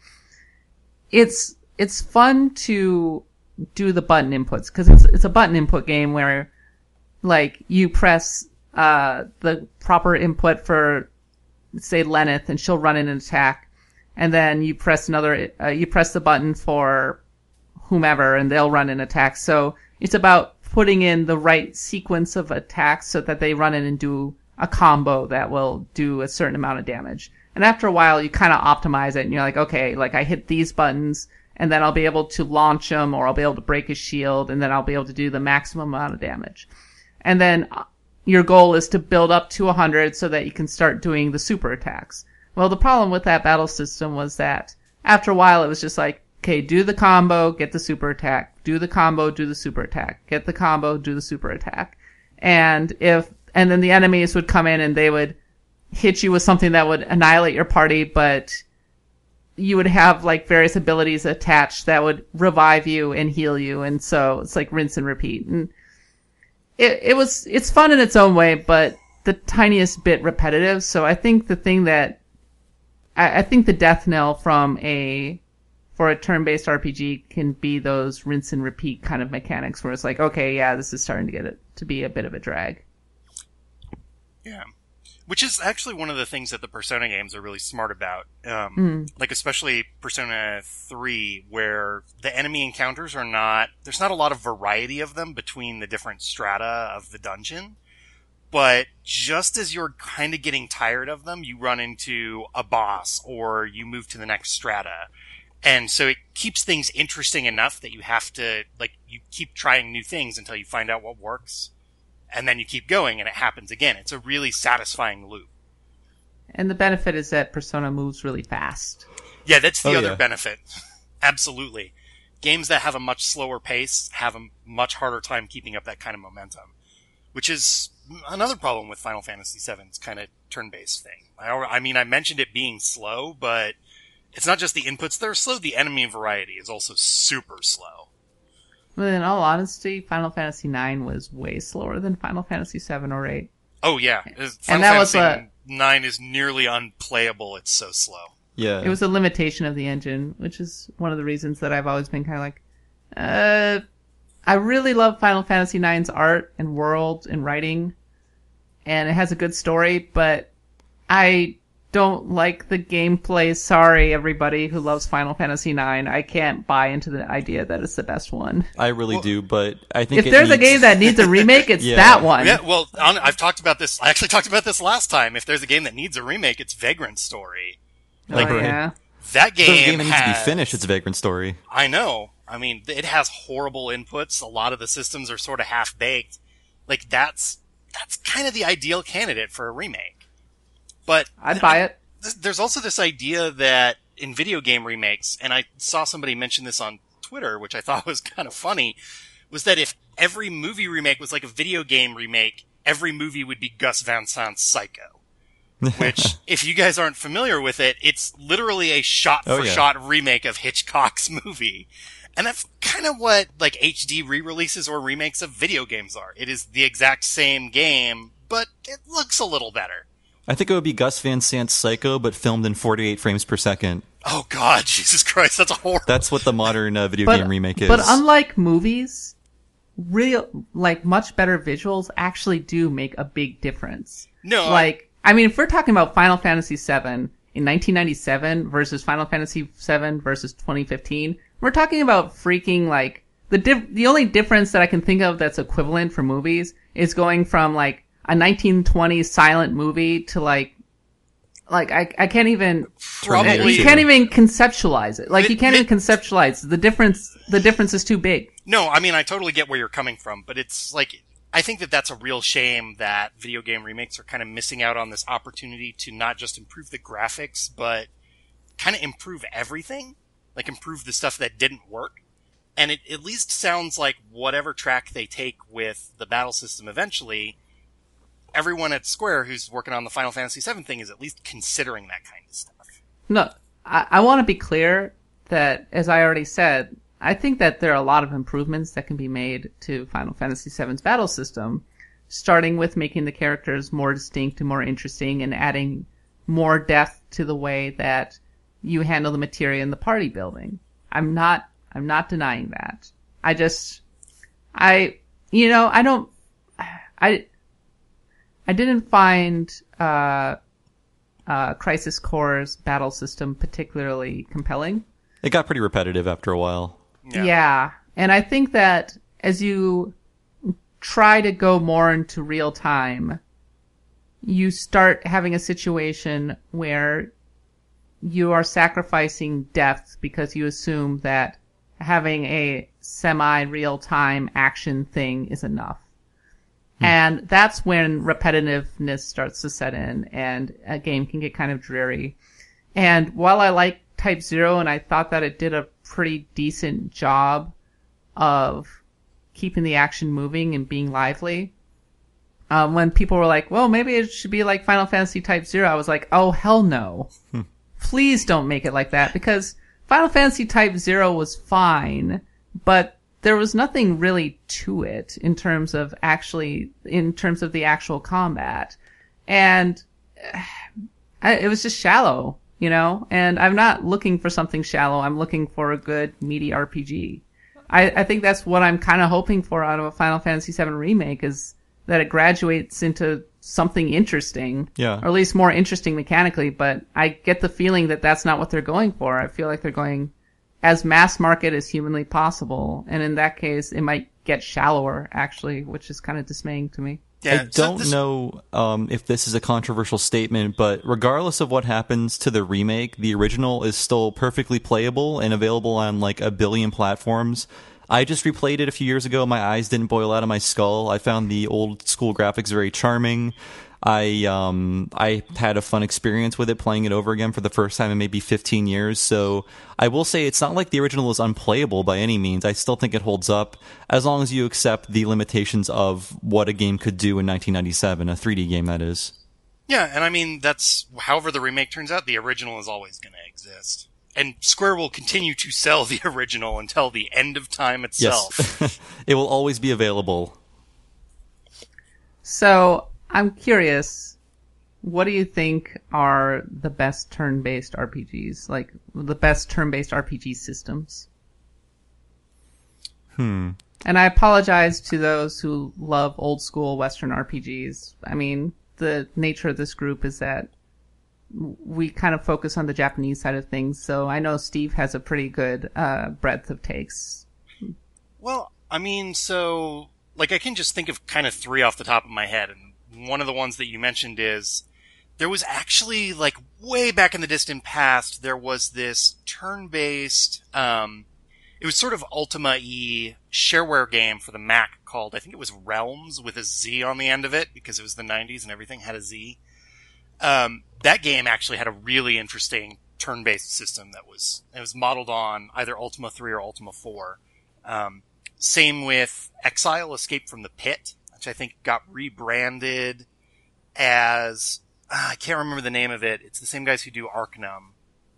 B: it's it's fun to do the button inputs, because it's it's a button input game where, like, you press uh the proper input for, say, Lenneth, and she'll run in and attack, and then you press another uh, you press the button for whomever, and they'll run and attack. So it's about putting in the right sequence of attacks so that they run in and do a combo that will do a certain amount of damage. And after a while, you kind of optimize it, and you're like, okay, like I hit these buttons, and then I'll be able to launch him, or I'll be able to break his shield, and then I'll be able to do the maximum amount of damage. And then your goal is to build up to one hundred so that you can start doing the super attacks. Well, the problem with that battle system was that after a while, it was just like, okay, do the combo, get the super attack. Do the combo, do the super attack. Get the combo, do the super attack. And if, and then the enemies would come in and they would hit you with something that would annihilate your party, but you would have like various abilities attached that would revive you and heal you. And so it's like rinse and repeat. And it, it was, it's fun in its own way, but the tiniest bit repetitive. So I think the thing that, I, I think the death knell from a, for a turn-based R P G can be those rinse and repeat kind of mechanics where it's like, okay, yeah, this is starting to get it to be a bit of a drag.
D: Yeah. Which is actually one of the things that the Persona games are really smart about. Um,
B: Mm.
D: Like, especially Persona three, where the enemy encounters are not... There's not a lot of variety of them between the different strata of the dungeon. But just as you're kind of getting tired of them, you run into a boss, or you move to the next strata. And so it keeps things interesting enough that you have to, like, you keep trying new things until you find out what works. And then you keep going, and it happens again. It's a really satisfying loop.
B: And the benefit is that Persona moves really fast.
D: Yeah, that's the
C: Oh,
D: other
C: yeah.
D: benefit. Absolutely. Games that have a much slower pace have a much harder time keeping up that kind of momentum. Which is another problem with Final Fantasy seven's kind of turn-based thing. I, al- I mean, I mentioned it being slow, but it's not just the inputs that are slow, the enemy variety is also super slow.
B: Well, in all honesty, Final Fantasy nine was way slower than Final Fantasy seven or eight.
D: Oh yeah, Final
B: that was
D: Fantasy
B: a-
D: nine is nearly unplayable, it's so slow.
C: Yeah.
B: It was a limitation of the engine, which is one of the reasons that I've always been kind of like, uh, I really love Final Fantasy nine's art and world and writing, and it has a good story, but I don't like the gameplay. Sorry, everybody who loves Final Fantasy nine. I can't buy into the idea that it's the best one.
C: I really
D: Well,
C: do, but I think
B: If
C: it
B: there's a
C: needs-
B: game that needs a remake, it's
C: Yeah.
B: that one.
D: Yeah, well, on, I've talked about this. I actually talked about this last time. If there's a game that needs a remake, it's Vagrant Story.
B: Oh,
C: Like,
B: yeah.
D: That
C: If there's a
D: game,
C: game that needs to
D: has,
C: be finished, it's Vagrant Story.
D: I know. I mean, it has horrible inputs. A lot of the systems are sort of half baked. Like that's that's kind of the ideal candidate for a remake. But
B: I'd buy it.
D: th- there's also this idea that in video game remakes, and I saw somebody mention this on Twitter, which I thought was kind of funny, was that if every movie remake was like a video game remake, every movie would be Gus Van Sant's Psycho. Which, if you guys aren't familiar with it, it's literally a shot-for-shot oh, yeah. remake of Hitchcock's movie. And that's kind of what, like, H D re-releases or remakes of video games are. It is the exact same game, but it looks a little better.
C: I think it would be Gus Van Sant's Psycho, but filmed in forty-eight frames per second.
D: Oh god, Jesus Christ, that's a horror.
C: That's what the modern uh, video
B: but,
C: game remake is.
B: But unlike movies, real, like, much better visuals actually do make a big difference.
D: No.
B: Like, I mean, if we're talking about Final Fantasy seven in nineteen ninety-seven versus Final Fantasy seven versus twenty fifteen, we're talking about freaking, like, the diff- the only difference that I can think of that's equivalent for movies is going from, like, a nineteen twenties silent movie to, like, like, I, I can't even,
D: Probably.
B: you can't even conceptualize it. Like, you can't even conceptualize the difference, the difference is too big.
D: No, I mean, I totally get where you're coming from, but it's, like, I think that that's a real shame that video game remakes are kind of missing out on this opportunity to not just improve the graphics, but kind of improve everything. Like, improve the stuff that didn't work. And it at least sounds like whatever track they take with the battle system eventually, everyone at Square who's working on the Final Fantasy seven thing is at least considering that kind of stuff.
B: No, I, I want to be clear that, as I already said, I think that there are a lot of improvements that can be made to Final Fantasy seven's battle system, starting with making the characters more distinct and more interesting and adding more depth to the way that you handle the materia in the party building. I'm not, I'm not denying that. I just, I, you know, I don't, I, I didn't find, uh, uh, Crisis Core's battle system particularly compelling.
C: It got pretty repetitive after a while.
B: Yeah. yeah. And I think that as you try to go more into real time, you start having a situation where you are sacrificing depth because you assume that having a semi-real-time action thing is enough. Hmm. And that's when repetitiveness starts to set in and a game can get kind of dreary. And while I like Type Zero and I thought that it did a pretty decent job of keeping the action moving and being lively, um, when people were like, well, maybe it should be like Final Fantasy Type Zero, I was like, oh, hell no. Hmm. Please don't make it like that, because Final Fantasy Type Zero was fine, but there was nothing really to it in terms of actually, in terms of the actual combat. And uh, it was just shallow, you know? And I'm not looking for something shallow. I'm looking for a good, meaty R P G. I, I think that's what I'm kind of hoping for out of a Final Fantasy seven remake, is that it graduates into something interesting,
C: yeah,
B: or at least more interesting mechanically, but I get the feeling that that's not what they're going for. I feel like they're going as mass market as humanly possible, and in that case, it might get shallower, actually, which is kind of dismaying to me.
C: Yeah, I don't so this... know um, if this is a controversial statement, but regardless of what happens to the remake, the original is still perfectly playable and available on like a billion platforms. I just replayed it a few years ago. My eyes didn't boil out of my skull. I found the old school graphics very charming. I um I had a fun experience with it, playing it over again for the first time in maybe fifteen years. So I will say it's not like the original is unplayable by any means. I still think it holds up as long as you accept the limitations of what a game could do in nineteen ninety-seven, a three D game that is.
D: Yeah, and I mean, that's however the remake turns out, the original is always going to exist. And Square will continue to sell the original until the end of time itself.
C: Yes. It will always be available.
B: So, I'm curious, what do you think are the best turn-based R P Gs? Like, the best turn-based R P G systems?
C: Hmm.
B: And I apologize to those who love old-school Western R P Gs. I mean, the nature of this group is that we kind of focus on the Japanese side of things, so I know Steve has a pretty good uh, breadth of takes.
D: Well, I mean, so, like, I can just think of kind of three off the top of my head, and one of the ones that you mentioned is, there was actually, like, way back in the distant past, there was this turn-based, um, it was sort of Ultima-y shareware game for the Mac called, I think it was Realms, with a Z on the end of it, because it was the nineties and everything had a Z. Um, that game actually had a really interesting turn-based system that was, it was modeled on either Ultima three or Ultima four. Um, same with Exile, Escape from the Pit. I which I think got rebranded as, uh, I can't remember the name of it. It's the same guys who do Arcanum.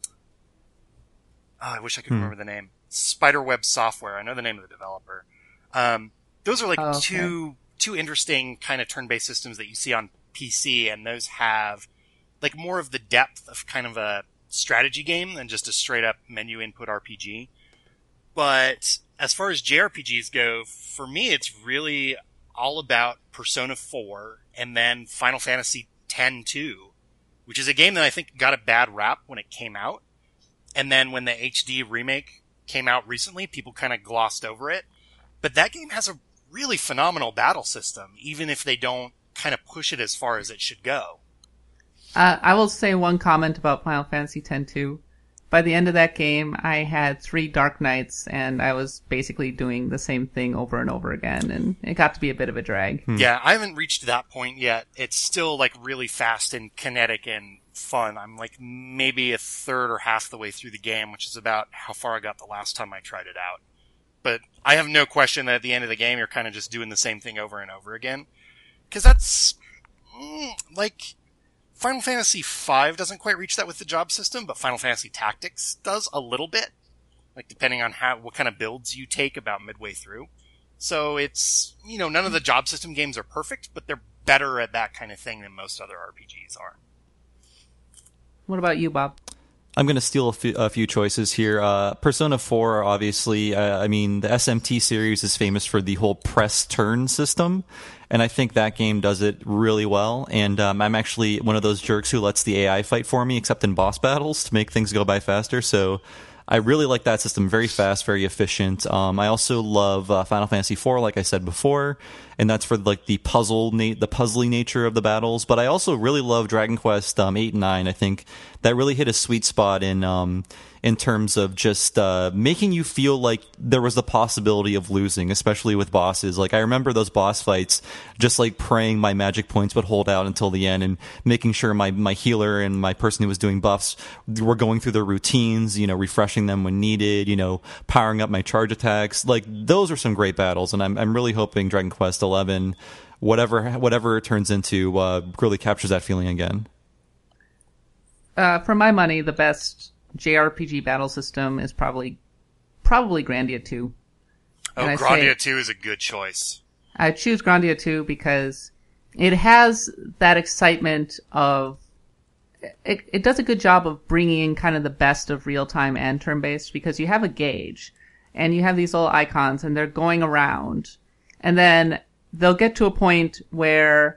D: Oh, I wish I could hmm. remember the name. Spiderweb Software. I know the name of the developer. Um, those are like oh, okay. two, two interesting kind of turn-based systems that you see on P C, and those have like more of the depth of kind of a strategy game than just a straight up menu input R P G. But as far as J R P Gs go, for me, it's really all about Persona four and then Final Fantasy X two, which is a game that I think got a bad rap when it came out. And then when the H D remake came out recently, people kind of glossed over it. But that game has a really phenomenal battle system, even if they don't kind of push it as far as it should go.
B: Uh, I will say one comment about Final Fantasy X too. By the end of that game, I had three Dark Knights, and I was basically doing the same thing over and over again, and it got to be a bit of a drag.
D: Hmm. Yeah, I haven't reached that point yet. It's still like really fast and kinetic and fun. I'm like maybe a third or half the way through the game, which is about how far I got the last time I tried it out. But I have no question that at the end of the game, you're kind of just doing the same thing over and over again. Because that's, mm, like, Final Fantasy five doesn't quite reach that with the job system, but Final Fantasy Tactics does a little bit. Like, depending on how what kind of builds you take about midway through. So it's, you know, none of the job system games are perfect, but they're better at that kind of thing than most other R P Gs are.
B: What about you, Bob?
C: I'm going to steal a few, a few choices here. Uh, Persona four, obviously, uh, I mean, the S M T series is famous for the whole press turn system, and I think that game does it really well. And um, I'm actually one of those jerks who lets the A I fight for me, except in boss battles, to make things go by faster. So I really like that system. Very fast, very efficient. Um, I also love uh, Final Fantasy four, like I said before, and that's for like the puzzle, na- the puzzly nature of the battles. But I also really love Dragon Quest um, eight and nine. I think that really hit a sweet spot in um, in terms of just uh, making you feel like there was the possibility of losing, especially with bosses. Like I remember those boss fights, just like praying my magic points would hold out until the end, and making sure my my healer and my person who was doing buffs were going through their routines, you know, refreshing them when needed, you know, powering up my charge attacks. Like those are some great battles, and I'm I'm really hoping Dragon Quest eleven, whatever whatever it turns into, uh, really captures that feeling again.
B: Uh, for my money, the best J R P G battle system is probably probably Grandia two.
D: Oh,
B: and
D: Grandia two is a good choice.
B: I choose Grandia two because it has that excitement of... It, it does a good job of bringing in kind of the best of real-time and turn-based, because you have a gauge, and you have these little icons, and they're going around. And then they'll get to a point where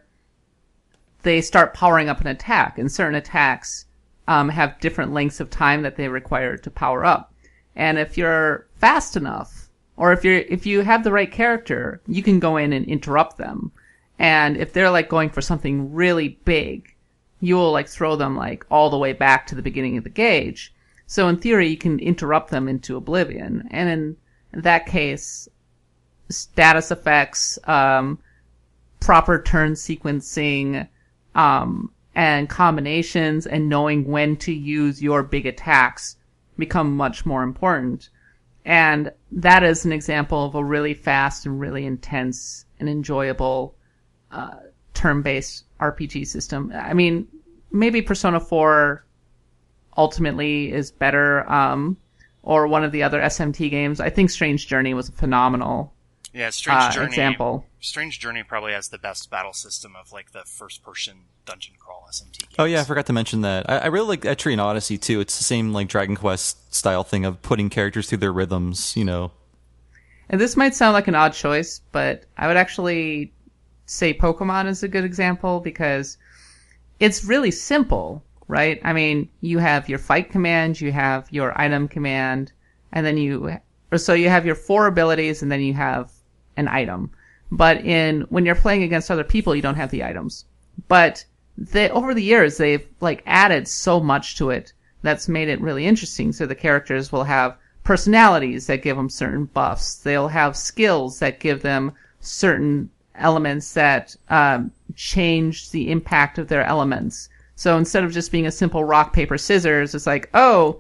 B: they start powering up an attack, and certain attacks um, have different lengths of time that they require to power up. And if you're fast enough, or if you're if you have the right character, you can go in and interrupt them. And if they're like going for something really big, you will like throw them like all the way back to the beginning of the gauge. So in theory, you can interrupt them into oblivion. And in that case, status effects, um, proper turn sequencing, um, and combinations, and knowing when to use your big attacks become much more important. And that is an example of a really fast and really intense and enjoyable uh, turn-based R P G system. I mean, maybe Persona four ultimately is better, um, or one of the other S M T games. I think Strange Journey was a phenomenal
D: yeah, Strange
B: uh,
D: Journey,
B: example.
D: Strange Journey probably has the best battle system of like the first-person dungeon crawl S M T games.
C: Oh yeah, I forgot to mention that. I, I really like Etrian Odyssey too. It's the same like Dragon Quest style thing of putting characters through their rhythms, you know.
B: And this might sound like an odd choice, but I would actually say Pokemon is a good example, because it's really simple, right? I mean, you have your fight command, you have your item command, and then you, or so you have your four abilities, and then you have an item. But in, when you're playing against other people, you don't have the items. But they, over the years, they've like added so much to it that's made it really interesting. So the characters will have personalities that give them certain buffs. They'll have skills that give them certain elements that um, change the impact of their elements. So instead of just being a simple rock, paper, scissors, it's like, oh,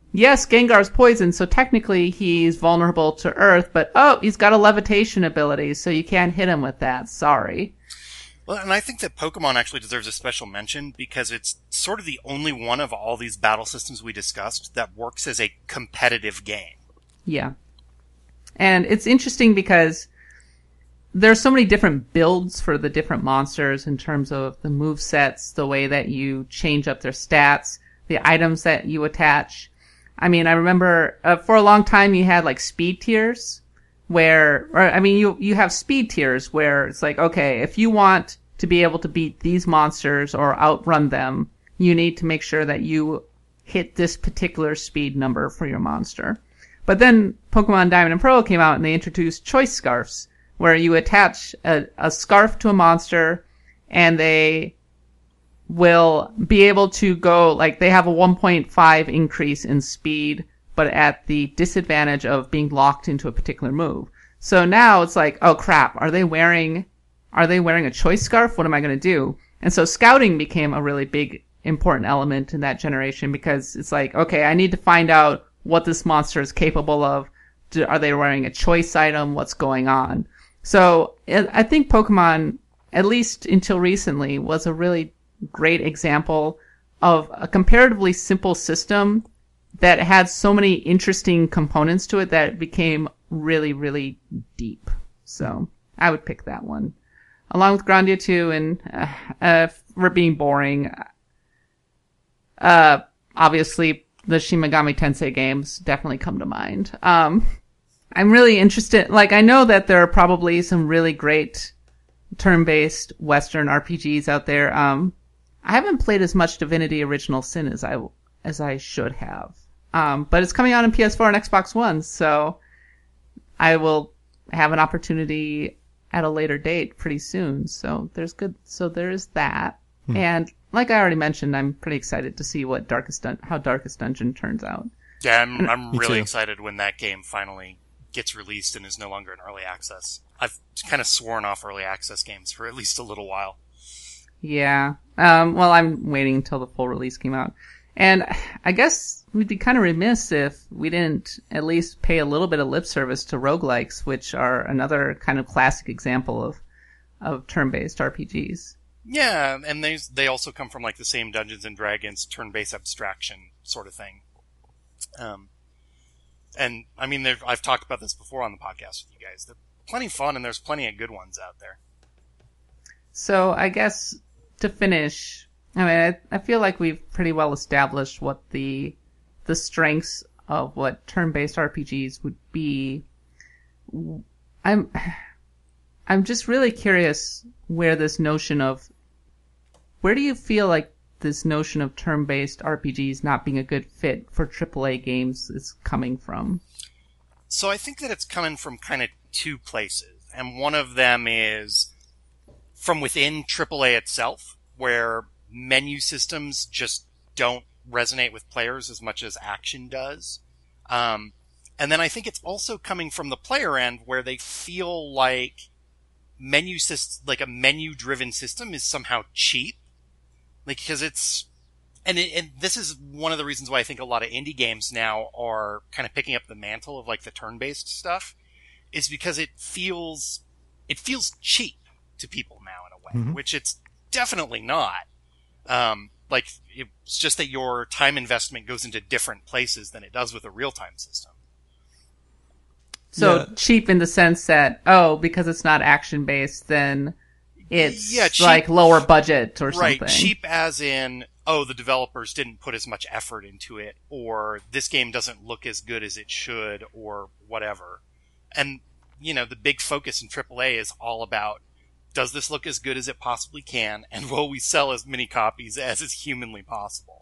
B: yes, Gengar's poison, so technically he's vulnerable to Earth, but oh, he's got a levitation ability, so you can't hit him with that. Sorry.
D: Well, and I think that Pokemon actually deserves a special mention because it's sort of the only one of all these battle systems we discussed that works as a competitive game.
B: Yeah. And it's interesting because there's so many different builds for the different monsters in terms of the move sets, the way that you change up their stats, the items that you attach. I mean, I remember uh, for a long time you had like speed tiers where, or I mean, you, you have speed tiers where it's like, okay, if you want to be able to beat these monsters or outrun them, you need to make sure that you hit this particular speed number for your monster. But then Pokemon Diamond and Pearl came out and they introduced choice scarfs where you attach a, a scarf to a monster and they will be able to go, like, they have a one point five increase in speed, but at the disadvantage of being locked into a particular move. So now it's like, oh crap, are they wearing, are they wearing a choice scarf? What am I going to do? And so scouting became a really big, important element in that generation because it's like, okay, I need to find out what this monster is capable of. Do, are they wearing a choice item? What's going on? So I think Pokemon, at least until recently, was a really great example of a comparatively simple system that had so many interesting components to it that it became really, really deep. So I would pick that one. Along with Grandia two and uh, uh, for being boring, uh, obviously the Shin Megami Tensei games definitely come to mind. Um, I'm really interested, like I know that there are probably some really great turn-based Western R P Gs out there. Um, I haven't played as much Divinity Original Sin as I, as I should have. Um, but it's coming out on P S four and Xbox One, so I will have an opportunity at a later date pretty soon. So there's good, so there is that. Hmm. And like I already mentioned, I'm pretty excited to see what Darkest Dun- how Darkest Dungeon turns out.
D: Yeah, I'm,
B: and,
D: I'm really excited when that game finally gets released and is no longer in early access. I've kind of sworn off early access games for at least a little while.
B: Yeah. Um, well, I'm waiting until the full release came out. And I guess we'd be kind of remiss if we didn't at least pay a little bit of lip service to roguelikes, which are another kind of classic example of, of turn-based R P Gs.
D: Yeah, and they they also come from like the same Dungeons and Dragons turn-based abstraction sort of thing. Um, and I mean, I've talked about this before on the podcast with you guys. They're plenty fun, and there's plenty of good ones out there.
B: So I guess to finish, I mean, I, I feel like we've pretty well established what the the strengths of what turn-based R P Gs would be. I'm I'm just really curious where this notion of where do you feel like this notion of turn-based R P Gs not being a good fit for triple A games is coming from?
D: So I think that it's coming from kind of two places, and one of them is from within triple A itself, where menu systems just don't resonate with players as much as action does. Um, and then I think it's also coming from the player end, where they feel like menu syst- like a menu-driven system is somehow cheap. Like, because it's, and, it, and this is one of the reasons why I think a lot of indie games now are kind of picking up the mantle of like the turn-based stuff, is because it feels, it feels cheap to people now in a way, mm-hmm. which it's definitely not. Um, like, it's just that your time investment goes into different places than it does with a real-time system.
B: So
C: yeah.
B: cheap in the sense that, oh, because it's not action-based, then it's
D: yeah, cheap,
B: like lower budget or
D: right,
B: something.
D: Right, cheap as in, oh, the developers didn't put as much effort into it, or this game doesn't look as good as it should, or whatever. And, you know, the big focus in triple A is all about, does this look as good as it possibly can, and will we sell as many copies as is humanly possible?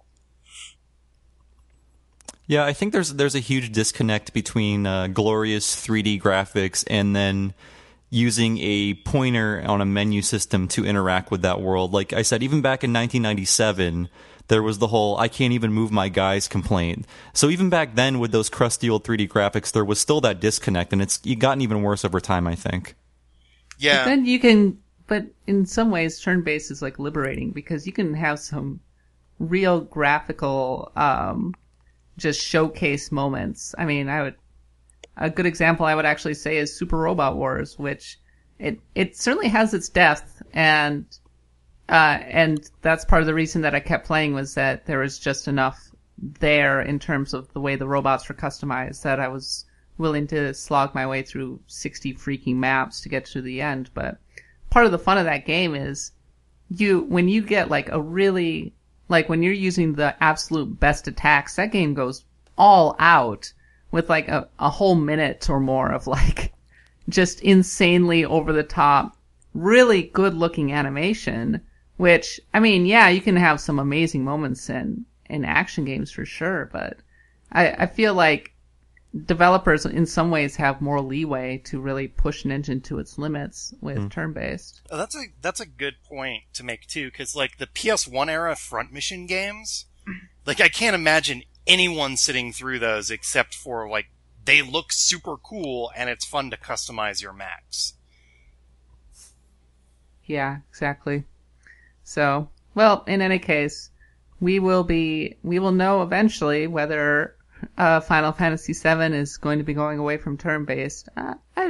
C: Yeah, I think there's there's a huge disconnect between uh, glorious three D graphics and then using a pointer on a menu system to interact with that world. Like I said, even back in nineteen ninety-seven, there was the whole "I can't even move my guys" complaint. So even back then, with those crusty old three D graphics, there was still that disconnect, and it's gotten even worse over time, I think.
D: Yeah.
B: But then you can, but in some ways, turn-based is like liberating because you can have some real graphical um, just showcase moments. I mean, I would a good example I would actually say is Super Robot Wars, which it it certainly has its depth, and uh, and that's part of the reason that I kept playing was that there was just enough there in terms of the way the robots were customized that I was willing to slog my way through sixty freaking maps to get to the end. But part of the fun of that game is you when you get like a really like when you're using the absolute best attacks, that game goes all out with like a, a whole minute or more of like just insanely over the top, really good looking animation, which, I mean, yeah, you can have some amazing moments in, in action games for sure, but I, I feel like developers in some ways have more leeway to really push an engine to its limits with mm. turn-based.
D: Oh, that's a that's a good point to make too, because like the P S one era front mission games, like I can't imagine anyone sitting through those except for like they look super cool and it's fun to customize your mechs.
B: Yeah, exactly. So, well, in any case, we will be we will know eventually whether Uh, Final Fantasy seven is going to be going away from turn-based. Uh, I,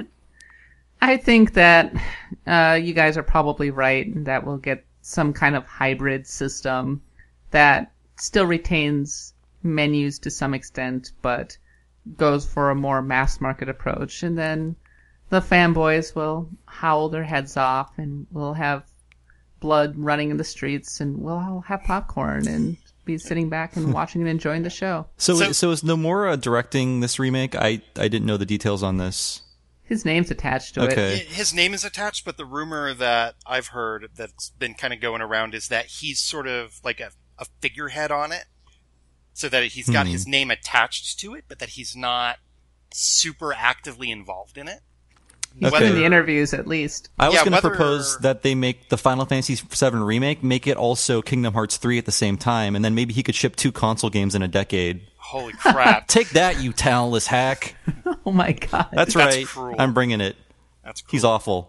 B: I think that uh, you guys are probably right, and that we'll get some kind of hybrid system that still retains menus to some extent, but goes for a more mass-market approach. And then the fanboys will howl their heads off, and we'll have blood running in the streets, and we'll all have popcorn and be sitting back and watching and enjoying the show.
C: So, so, so is Nomura directing this remake? I, I didn't know the details on this.
B: His name's attached to
C: okay.
B: it.
D: His name is attached, but the rumor that I've heard that's been kind of going around is that he's sort of like a, a figurehead on it, so that he's got hmm. his name attached to it, but that he's not super actively involved in it.
B: He's
C: okay.
B: been in the interviews, at least.
C: I was
D: yeah,
C: going to
D: whether...
C: propose that they make the Final Fantasy seven remake, make it also Kingdom Hearts three at the same time, and then maybe he could ship two console games in a decade.
D: Holy crap.
C: Take that, you talentless hack.
B: Oh my god.
C: That's, That's right.
D: Cruel.
C: I'm bringing it.
D: That's cruel.
C: He's awful.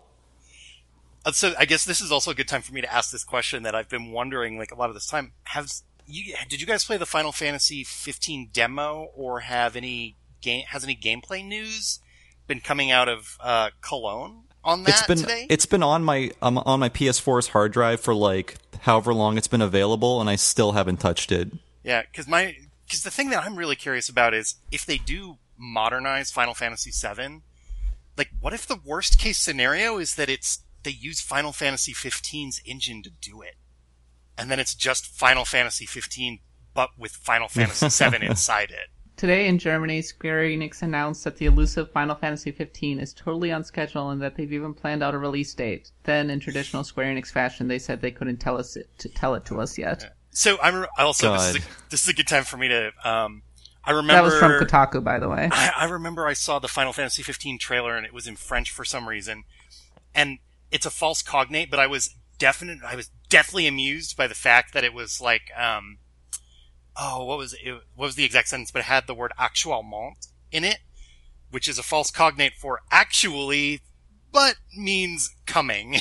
D: Uh, so I guess this is also a good time for me to ask this question that I've been wondering like a lot of this time. Have you, did you guys play the Final Fantasy fifteen demo, or have any game, has any gameplay news been coming out of uh, Cologne on that
C: it's been,
D: today?
C: It's been on my um, on my P S four's hard drive for like however long it's been available, and I still haven't touched it.
D: Yeah, because my because the thing that I'm really curious about is if they do modernize Final Fantasy seven, like what if the worst case scenario is that it's they use Final Fantasy fifteen's engine to do it, and then it's just Final Fantasy fifteen but with Final Fantasy seven inside it.
B: Today in Germany, Square Enix announced that the elusive Final Fantasy fifteen is totally on schedule and that they've even planned out a release date. Then, in traditional Square Enix fashion, they said they couldn't tell us it, to tell it to us yet.
D: So I'm also this is, a, this is a good time for me to. Um, I remember
B: that was from Kotaku, by the way.
D: I, I remember I saw the Final Fantasy fifteen trailer and it was in French for some reason, and it's a false cognate, but I was definite. I was definitely amused by the fact that it was like. Um, Oh, what was it? What was the exact sentence? But it had the word actuellement in it, which is a false cognate for actually, but means coming.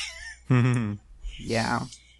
B: Yeah.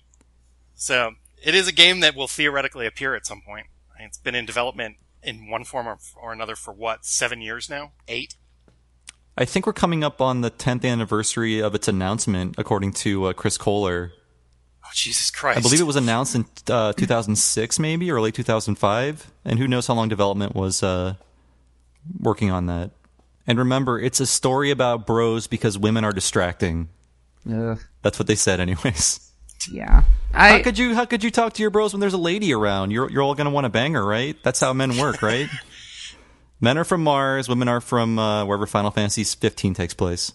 D: So it is a game that will theoretically appear at some point. It's been in development in one form or, or another for what, seven years now? Eight?
C: I think we're coming up on the tenth anniversary of its announcement, according to uh, Chris Kohler.
D: Oh, Jesus Christ.
C: I believe it was announced in uh, two thousand six, maybe, or late two thousand five. And who knows how long development was uh, working on that. And remember, it's a story about bros because women are distracting.
B: Ugh.
C: That's what they said anyways.
B: Yeah. I...
C: How could you how could you talk to your bros when there's a lady around? You're you're all going to want to bang her, right? That's how men work, right? Men are from Mars, women are from uh, wherever Final Fantasy fifteen takes place.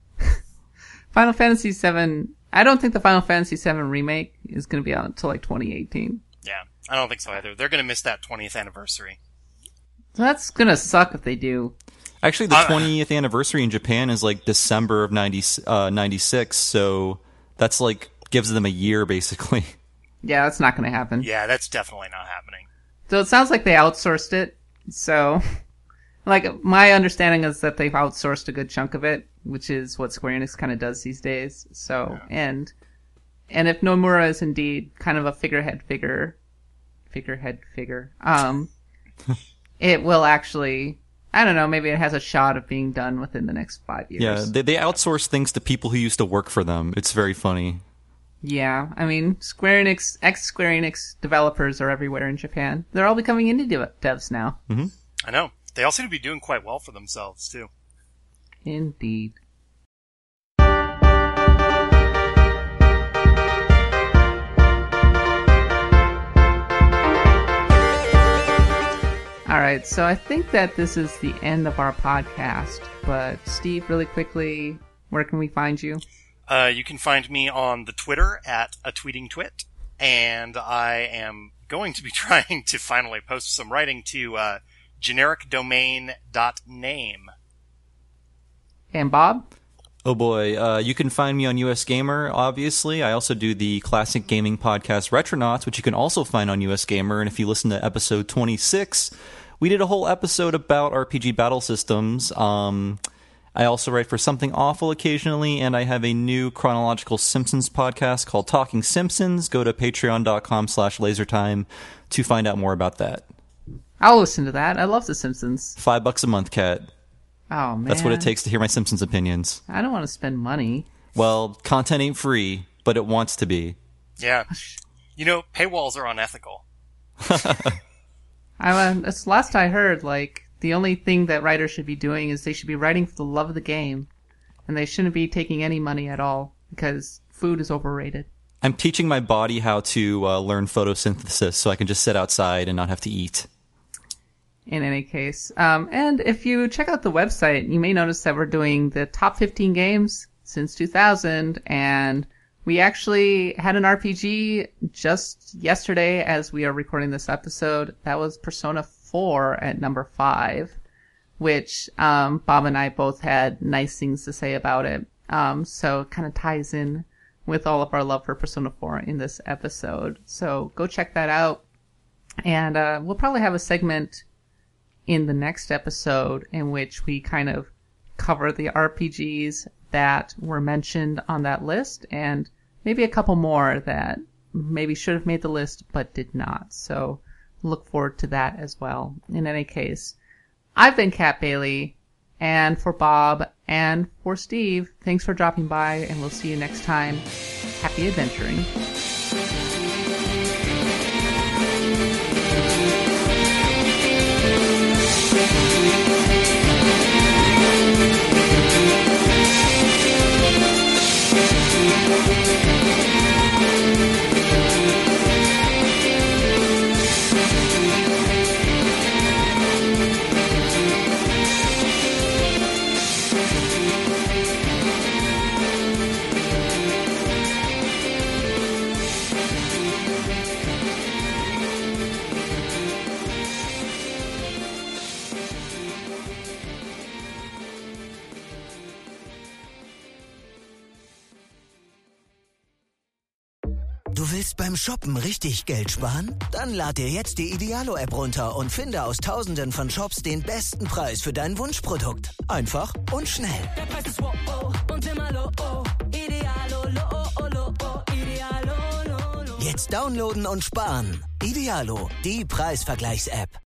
B: Final Fantasy seven... I don't think the Final Fantasy seven remake is going to be out until like twenty eighteen.
D: Yeah, I don't think so either. They're going to miss that twentieth anniversary.
B: That's going to suck if they do.
C: Actually, the uh, twentieth anniversary in Japan is like December of ninety, uh, ninety-six, so that's like gives them a year basically.
B: Yeah, that's not going to happen.
D: Yeah, that's definitely not happening.
B: So it sounds like they outsourced it. So, like, my understanding is that they've outsourced a good chunk of it, which is what Square Enix kind of does these days. So, yeah. and and if Nomura is indeed kind of a figurehead figure, figurehead figure, um, it will actually, I don't know, maybe it has a shot of being done within the next five years.
C: Yeah, they, they outsource things to people who used to work for them. It's very funny.
B: Yeah, I mean, Square Enix, ex-Square Enix developers are everywhere in Japan. They're all becoming indie dev- devs now.
C: Mm-hmm.
D: I know. They all seem to be doing quite well for themselves, too.
B: Indeed. Alright, so I think that this is the end of our podcast, but Steve, really quickly, where can we find you?
D: Uh, you can find me on the Twitter at a tweeting twit, and I am going to be trying to finally post some writing to uh, generic domain dot name.
B: And Bob?
C: Oh boy, uh, you can find me on U S Gamer, obviously. I also do the classic gaming podcast Retronauts, which you can also find on U S Gamer, and if you listen to episode twenty-six, we did a whole episode about R P G battle systems. Um... I also write for Something Awful occasionally, and I have a new chronological Simpsons podcast called Talking Simpsons. Go to patreon.com slash lasertime to find out more about that.
B: I'll listen to that. I love The Simpsons.
C: Five bucks a month, Kat.
B: Oh, man.
C: That's what it takes to hear my Simpsons opinions.
B: I don't want to spend money.
C: Well, content ain't free, but it wants to be.
D: Yeah. You know, paywalls are unethical.
B: I, uh, that's the last I heard, like... The only thing that writers should be doing is they should be writing for the love of the game. And they shouldn't be taking any money at all, because food is overrated.
C: I'm teaching my body how to uh, learn photosynthesis so I can just sit outside and not have to eat.
B: In any case. Um, and if you check out the website, you may notice that we're doing the top fifteen games since two thousand, and we actually had an R P G just yesterday as we are recording this episode. That was Persona four at number five, which um, Bob and I both had nice things to say about it. Um, so it kind of ties in with all of our love for Persona four in this episode. So go check that out. And uh, we'll probably have a segment in the next episode in which we kind of cover the R P Gs that were mentioned on that list and maybe a couple more that maybe should have made the list but did not. So look forward to that as well. In any case, I've been Kat Bailey, and for Bob and for Steve, thanks for dropping by, and we'll see you next time. Happy adventuring.
E: Du willst beim Shoppen richtig Geld sparen? Dann lad dir jetzt die Idealo-App runter und finde aus Tausenden von Shops den besten Preis für dein Wunschprodukt. Einfach und schnell.
F: Der Preis ist wow, oh, und immer low, oh. Idealo, low, oh, low, oh. Idealo, low, low.
E: Jetzt downloaden und sparen. Idealo, die Preisvergleichs-App.